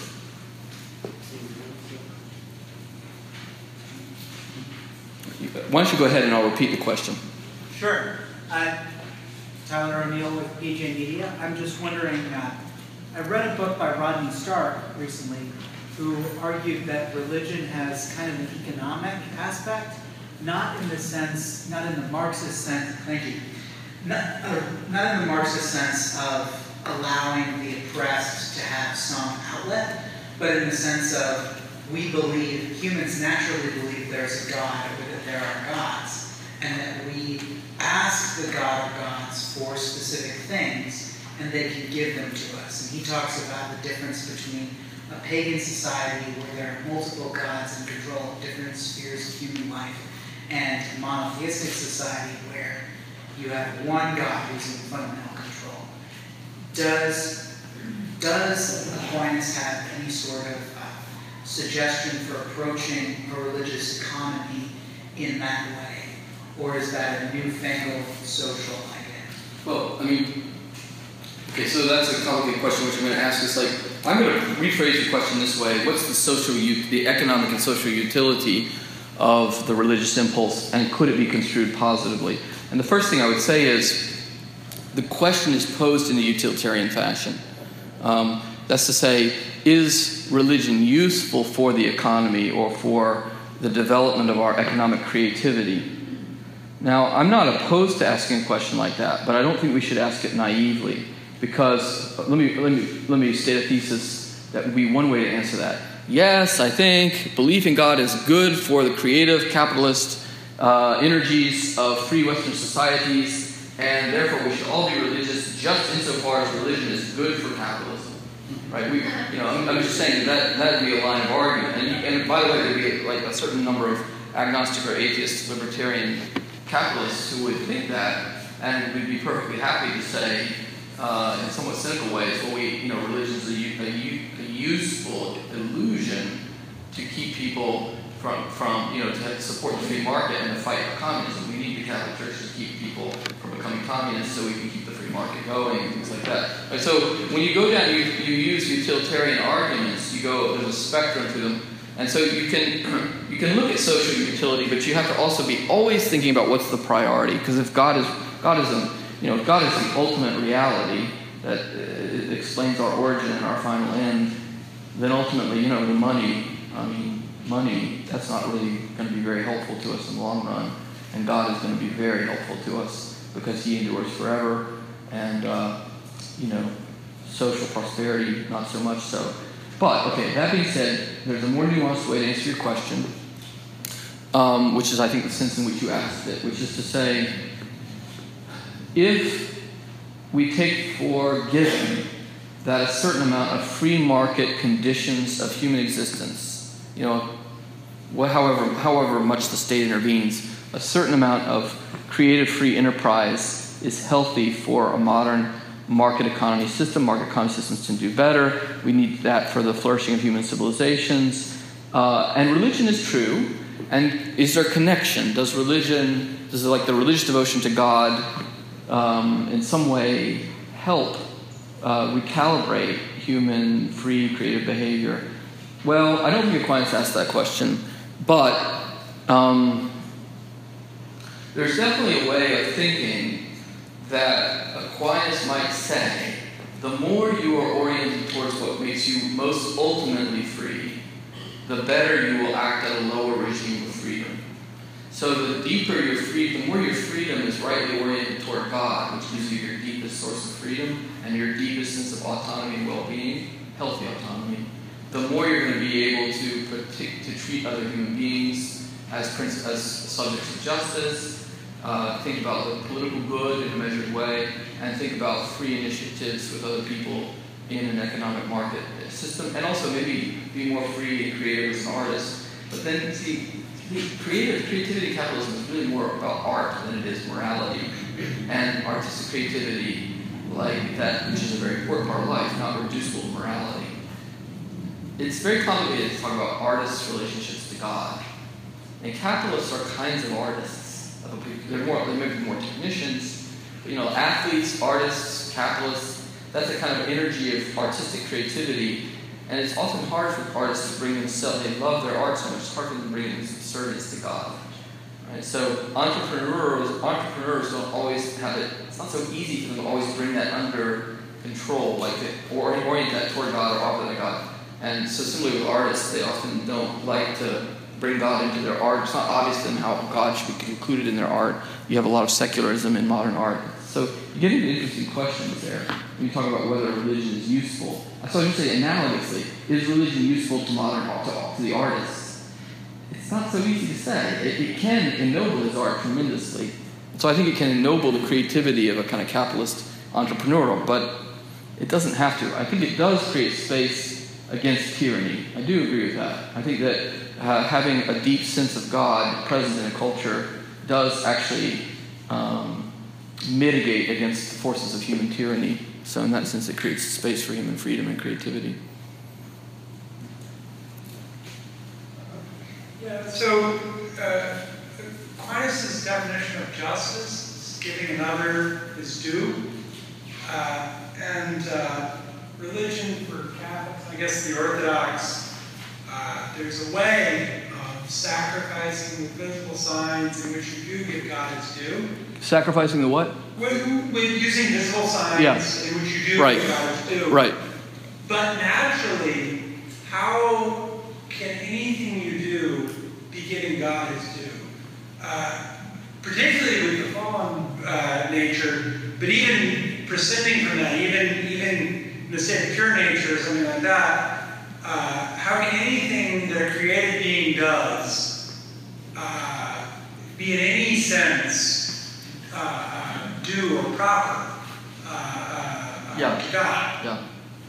Why don't you go ahead and I'll repeat the question. Sure. Tyler O'Neill with PJ Media. I'm just wondering, I read a book by Rodney Stark recently who argued that religion has kind of an economic aspect, not in the Marxist sense, thank you, not in the Marxist sense of allowing the oppressed to have some outlet, but in the sense of humans naturally believe there's a God or that there are gods, and that we ask the God of gods for specific things, and they can give them to us. And he talks about the difference between a pagan society where there are multiple gods in control of different spheres of human life, and a monotheistic society where you have one God who's in fundamental control. Does Aquinas have any sort of suggestion for approaching a religious economy in that way? Or is that a newfangled social idea? Well, okay, so that's a complicated question, which I'm going to ask is I'm going to rephrase your question this way. What's the economic and social utility of the religious impulse, and could it be construed positively? And the first thing I would say is the question is posed in a utilitarian fashion. That's to say, is religion useful for the economy or for the development of our economic creativity? Now, I'm not opposed to asking a question like that, but I don't think we should ask it naively, because let me state a thesis that would be one way to answer that. Yes, I think belief in God is good for the creative capitalist energies of free Western societies, and therefore we should all be religious just insofar as religion is good for capitalism. Right? I'm just saying that would be a line of argument. And by the way, there'd be like a certain number of agnostic or atheist libertarian capitalists who would think that, and we'd be perfectly happy to say, in somewhat cynical ways, well, religion is a useful illusion to keep people from to support the free market and the fight for communism. We need the Catholic Church to keep people from becoming communists so we can keep the free market going and things like that. Right, so when you go down, you use utilitarian arguments. There's a spectrum to them, and so you can look at social utility, but you have to also be always thinking about what's the priority. Because if God is the ultimate reality that explains our origin and our final end, then ultimately, the money, that's not really going to be very helpful to us in the long run. And God is going to be very helpful to us because He endures forever. And, social prosperity, not so much so. But, okay, that being said, there's a more nuanced way to answer your question, which is, I think, the sense in which you asked it, which is to say, if we take for given that a certain amount of free market conditions of human existence, however much the state intervenes, a certain amount of creative free enterprise is healthy for a modern market economy system. Market economy systems can do better. We need that for the flourishing of human civilizations. And religion is true. And is there connection? Does the religious devotion to God in some way help recalibrate human free creative behavior? Well, I don't think Aquinas asked that question, but there's definitely a way of thinking that Aquinas might say, the more you are oriented towards what makes you most ultimately free, the better you will act at a lower regime of freedom. So the deeper your freedom, the more your freedom is rightly oriented toward God, which gives you your deepest source of freedom and your deepest sense of autonomy and well-being, healthy autonomy, the more you're going to be able to treat other human beings as subjects of justice, think about the political good in a measured way, and think about free initiatives with other people in an economic market system, and also maybe be more free and creative as an artist. But then, see, creativity capitalism is really more about art than it is morality. And artistic creativity, like that, which is a very important part of life, not reducible to morality. It's very complicated to talk about artists' relationships to God. And capitalists are kinds of artists. They may be more technicians, but, athletes, artists, capitalists, that's a kind of energy of artistic creativity. And it's often hard for artists to bring themselves, they love their art so much, it's hard for them to bring in service to God. Right? So entrepreneurs don't always have it, it's not so easy for them to always bring that under control, or orient that toward God or offer that to God. And so similarly with artists, they often don't like to bring God into their art. It's not obvious to them how God should be included in their art. You have a lot of secularism in modern art. So you get into interesting questions there when you talk about whether religion is useful. So I would say analogously, is religion useful to modern art, to the artists? It's not so easy to say. It can ennoble his art tremendously. So I think it can ennoble the creativity of a kind of capitalist entrepreneur, but it doesn't have to. I think it does create space against tyranny. I do agree with that. I think that having a deep sense of God present in a culture does actually mitigate against the forces of human tyranny. So in that sense, it creates space for human freedom and creativity. Yeah, so Aquinas' definition of justice is giving another his due, and religion for Catholics I guess, the Orthodox, there's a way of sacrificing the physical signs in which you do give God his due. Sacrificing the what? With using visible signs in which you do give God his due. Right. But naturally, how can anything you do be giving God his due? Particularly with the fallen nature, but even prescinding from that, even in the state of pure nature or something like that, how can anything that a created being does be in any sense due or proper to God? Yeah.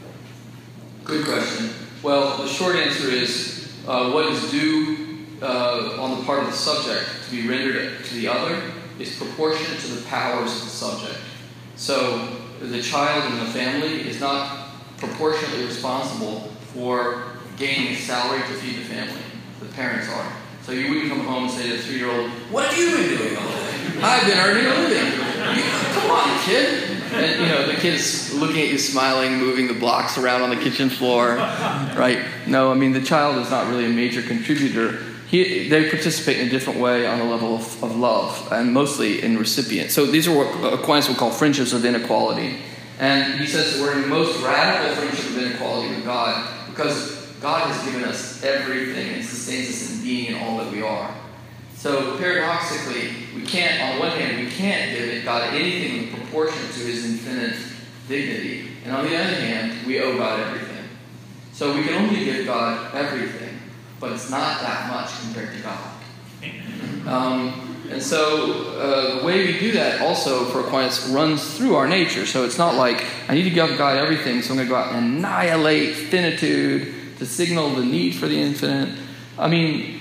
Good question. Well, the short answer is what is due on the part of the subject to be rendered to the other is proportionate to the powers of the subject. So the child in the family is not proportionately responsible for gaining a salary to feed the family. The parents are. So you wouldn't come home and say to the 3-year-old, "What have you been doing all day?" "I've been earning a living." "Come on, kid." And, the kid's looking at you smiling, moving the blocks around on the kitchen floor, right? No, I mean, the child is not really a major contributor. They participate in a different way on the level of love, and mostly in recipient. So these are what Aquinas would call friendships of inequality. And he says that we're in the most radical friendship of inequality with God because God has given us everything and sustains us in being and all that we are. So paradoxically, on one hand, we can't give God anything in proportion to his infinite dignity. And on the other hand, we owe God everything. So we can only give God everything, but it's not that much compared to God. And so the way we do that also for Aquinas runs through our nature. So it's not like, I need to give God everything, so I'm going to go out and annihilate finitude to signal the need for the infinite. You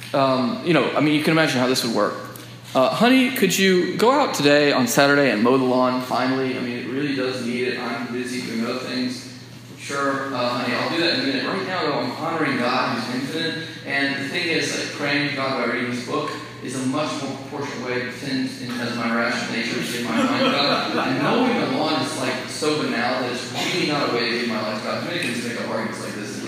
can imagine how this would work. Honey, could you go out today on Saturday and mow the lawn finally? It really does need it. I'm busy doing other things. Sure, honey, I'll do that in a minute. Right now, though, I'm honoring God who's infinite. And the thing is, praying to God by reading this book is a much more proportionate way to tend as my rational nature to give my mind to God. And mowing the lawn is so banal that it's really not a way to give my life to God. Many kids make up arguments like this.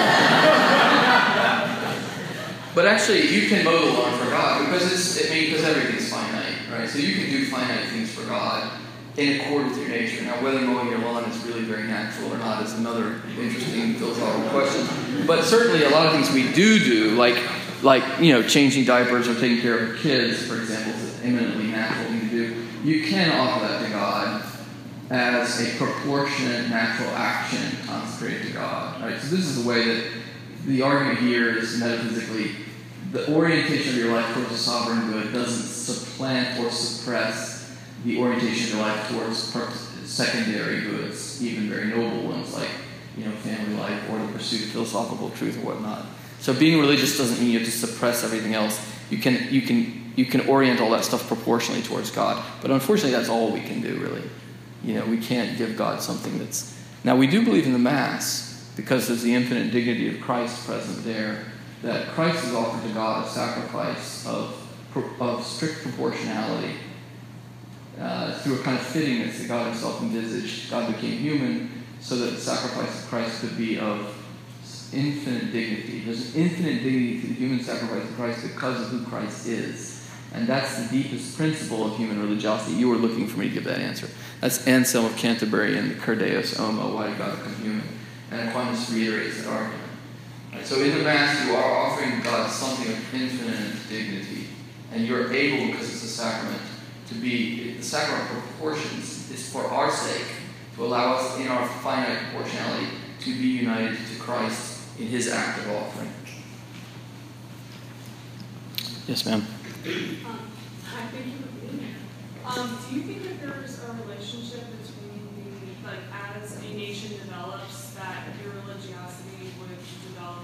But actually, you can mow the lawn for God because everything's finite, right? So you can do finite things for God in accord with your nature. Now, whether mowing your lawn is really very natural or not is another interesting philosophical question. But certainly, a lot of things we do, like changing diapers or taking care of your kids, for example, is an eminently natural thing to do. You can offer that to God as a proportionate natural action consecrated to God. Right? So this is the way that the argument here is metaphysically the orientation of your life towards the sovereign good doesn't supplant or suppress the orientation of your life towards secondary goods, even very noble ones like family life or the pursuit of philosophical truth or whatnot. So being religious doesn't mean you have to suppress everything else. You can orient all that stuff proportionally towards God. But unfortunately, that's all we can do, really. We can't give God something that's... Now, we do believe in the Mass because there's the infinite dignity of Christ present there, that Christ has offered to God a sacrifice of strict proportionality through a kind of fittingness that God himself envisaged. God became human so that the sacrifice of Christ could be of infinite dignity. There's an infinite dignity to the human sacrifice of Christ because of who Christ is. And that's the deepest principle of human religiosity. You were looking for me to give that answer. That's Anselm of Canterbury in the Cur Deus Homo, Why Did God Become Human? And Aquinas reiterates that argument. Right, so in the Mass, you are offering God something of infinite dignity. And you're able, because it's a sacrament, the sacrament of proportions is for our sake, to allow us in our finite proportionality to be united to Christ in his act of offering. Yes, ma'am. Hi, thank you for being here. Do you think that there's a relationship between as a nation develops, that your religiosity would develop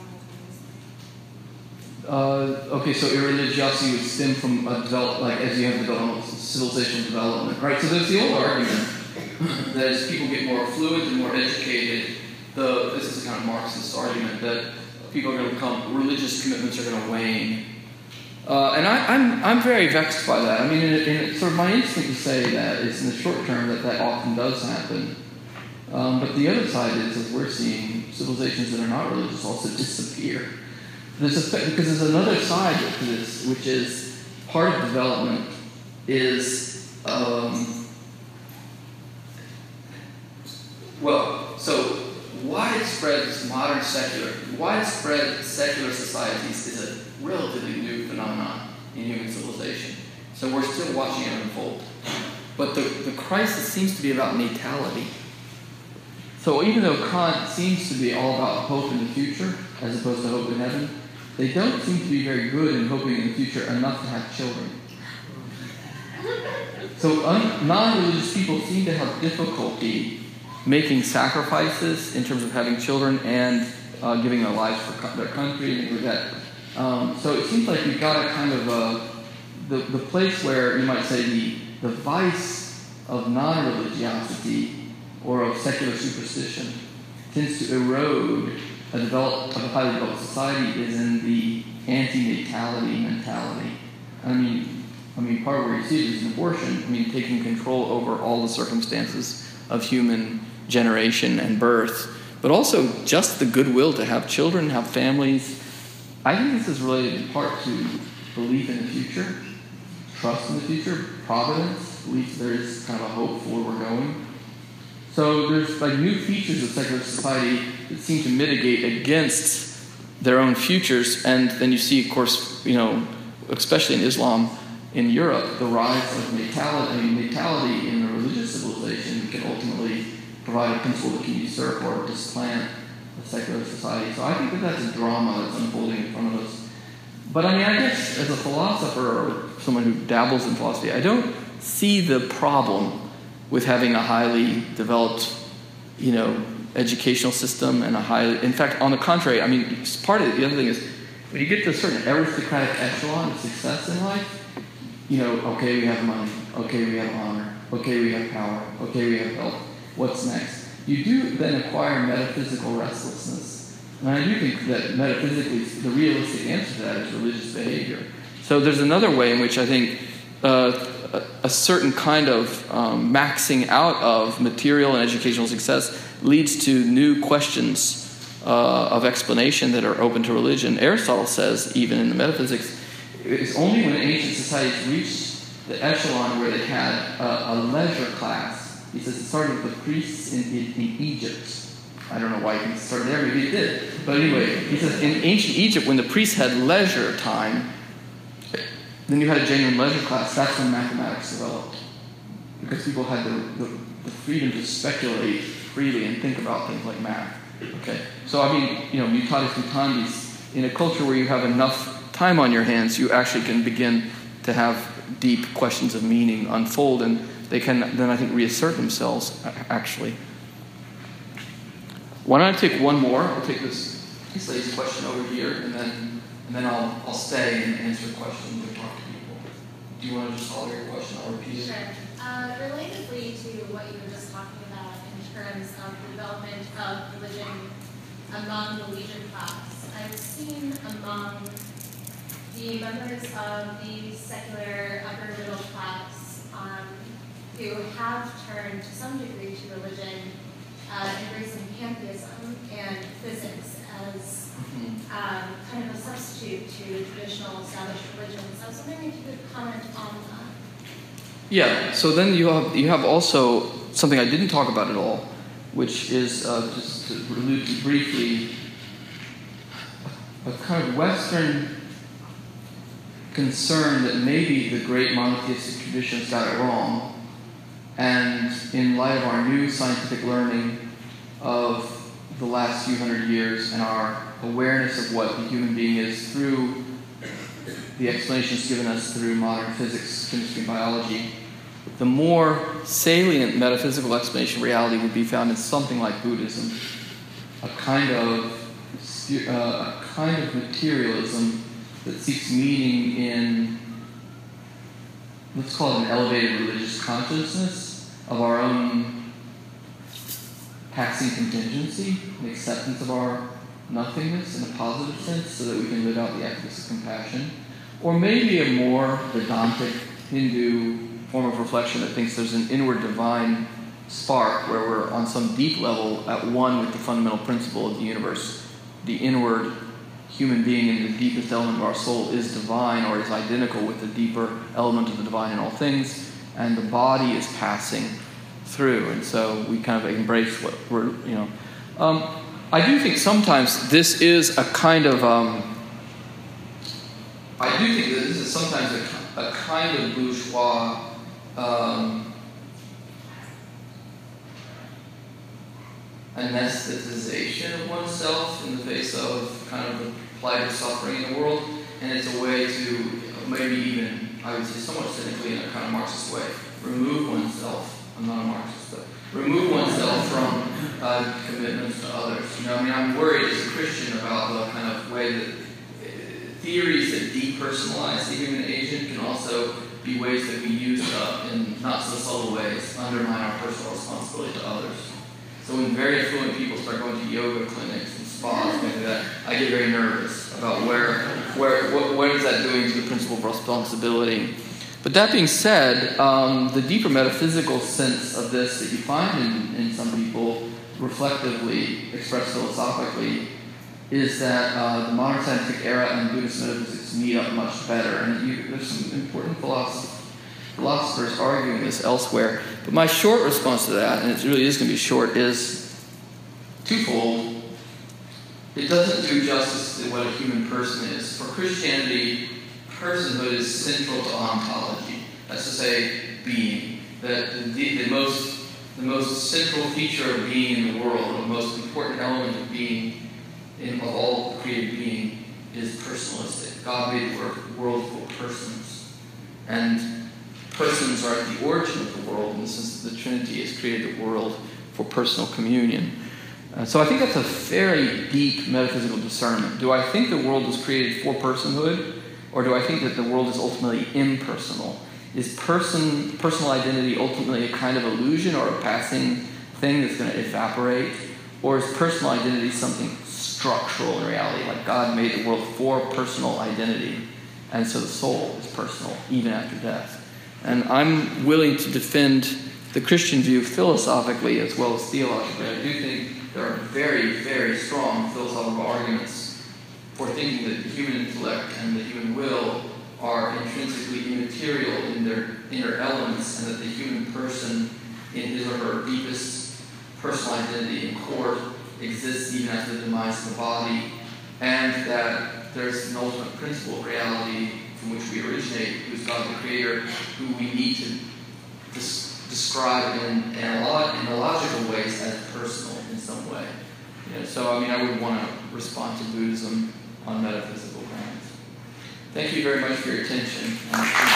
simultaneously? Okay, so irreligiosity would stem from as you have development, civilizational development, right? So there's the old argument that as people get more affluent and more educated, this is a kind of Marxist argument that people are going to become, religious commitments are going to wane. And I'm very vexed by that. Sort of my instinct to say that is in the short term that often does happen. But the other side is, as we're seeing, civilizations that are not religious also disappear. Because there's another side to this, which is part of development is, so widespread secular societies is a relatively new phenomenon in human civilization. So we're still watching it unfold. But the crisis seems to be about natality. So even though Kant seems to be all about hope in the future, as opposed to hope in heaven, they don't seem to be very good in hoping in the future enough to have children. So non-religious people seem to have difficulty making sacrifices in terms of having children and giving their lives for their country and things like that. So it seems like you've got a kind of the place where you might say the vice of non-religiosity or of secular superstition tends to erode a highly developed society is in the anti-natality mentality. I mean, part of where you see it is in abortion. Taking control over all the circumstances of human generation and birth, but also just the goodwill to have children, have families. I think this is related in part to belief in the future, trust in the future, providence, belief there is kind of a hope for where we're going. So there's like new features of secular society that seem to mitigate against their own futures, and then you see, of course, especially in Islam, in Europe, the rise of natality. Natality in a religious civilization can ultimately provide a principle that can usurp or displant a secular society. So I think that's a drama that's unfolding in front of us. But I guess as a philosopher or someone who dabbles in philosophy, I don't see the problem with having a highly developed, educational system and in fact, on the contrary, part of the other thing is when you get to a certain aristocratic echelon of success in life, okay, we have money, okay, we have honor, okay, we have power, okay, we have health. What's next? You do then acquire metaphysical restlessness. And I do think that metaphysically, the realistic answer to that is religious behavior. So there's another way in which I think a certain kind of maxing out of material and educational success leads to new questions of explanation that are open to religion. Aristotle says, even in the Metaphysics, it's only when ancient societies reached the echelon where they had a leisure class. He says it started with the priests in Egypt. I don't know why he started there, maybe it did. But anyway, he says in ancient Egypt, when the priests had leisure time, then you had a genuine leisure class. That's when mathematics developed. Because people had the freedom to speculate freely and think about things like math. Okay, so mutatis mutandis, in a culture where you have enough time on your hands, you actually can begin to have deep questions of meaning unfold, and they can then, I think, reassert themselves, actually. Why don't I take one more? I'll take this lady's question over here, and then I'll stay and answer questions and talk to people. Do you want to just follow your question? I'll repeat it. Sure. Relatedly to what you were just talking about in terms of the development of religion among the leisure class, I've seen among the members of the secular upper middle class who have turned to some degree to religion, embracing pantheism and physics as kind of a substitute to traditional established religions. So I was wondering if you could comment on that. Yeah, so then you have also something I didn't talk about at all, which is, just to allude to briefly, a kind of Western concern that maybe the great monotheistic traditions got it wrong, and in light of our new scientific learning of the last few hundred years and our awareness of what the human being is through the explanations given us through modern physics, chemistry, and biology, the more salient metaphysical explanation of reality would be found in something like Buddhism, a kind of materialism that seeks meaning in, let's call it an elevated religious consciousness of our own passing contingency, an acceptance of our nothingness in a positive sense so that we can live out the ethics of compassion. Or maybe a more Vedantic Hindu form of reflection that thinks there's an inward divine spark where we're on some deep level at one with the fundamental principle of the universe. The inward human being in the deepest element of our soul is divine, or is identical with the deeper element of the divine in all things, and the body is passing through. And so we kind of embrace what we're, I do think sometimes this is a kind of, I do think that this is sometimes a kind of bourgeois anesthetization of oneself in the face of kind of the plight of suffering in the world, and it's a way to maybe even, I would say somewhat cynically in a kind of Marxist way, remove oneself, I'm not a Marxist, but remove oneself from commitments to others. I'm worried as a Christian about the kind of way that theories that depersonalize the human agent can also be ways that we use in not so subtle ways undermine our personal responsibility to others. So when very affluent people start going to yoga clinics and spas, things like that, I get very nervous about what is that doing to the principle of responsibility. But that being said, the deeper metaphysical sense of this that you find in some people, reflectively expressed philosophically, is that the modern scientific era and Buddhist metaphysics meet up much better. And there's some important philosophers arguing this elsewhere. But my short response to that, and it really is going to be short, is twofold. It doesn't do justice to what a human person is. For Christianity, personhood is central to ontology. That's to say, being. That the most central feature of being in the world, the most important element of being, of all created being, is personalistic. God made the world for persons. And persons are at the origin of the world in the sense that the Trinity has created the world for personal communion. So I think that's a very deep metaphysical discernment. Do I think the world was created for personhood, or do I think that the world is ultimately impersonal? Is personal identity ultimately a kind of illusion or a passing thing that's going to evaporate? Or is personal identity something structural in reality, like God made the world for personal identity, and so the soul is personal even after death? And I'm willing to defend the Christian view philosophically as well as theologically. I do think there are very, very strong philosophical arguments for thinking that the human intellect and the human will are intrinsically immaterial in their inner elements, and that the human person in his or her deepest personal identity and core exists even after the demise of the body, and that there's an ultimate principle of reality from which we originate, who's God the Creator, who we need to describe in logical ways as personal in some way. So I would want to respond to Buddhism on metaphysical grounds. Thank you very much for your attention.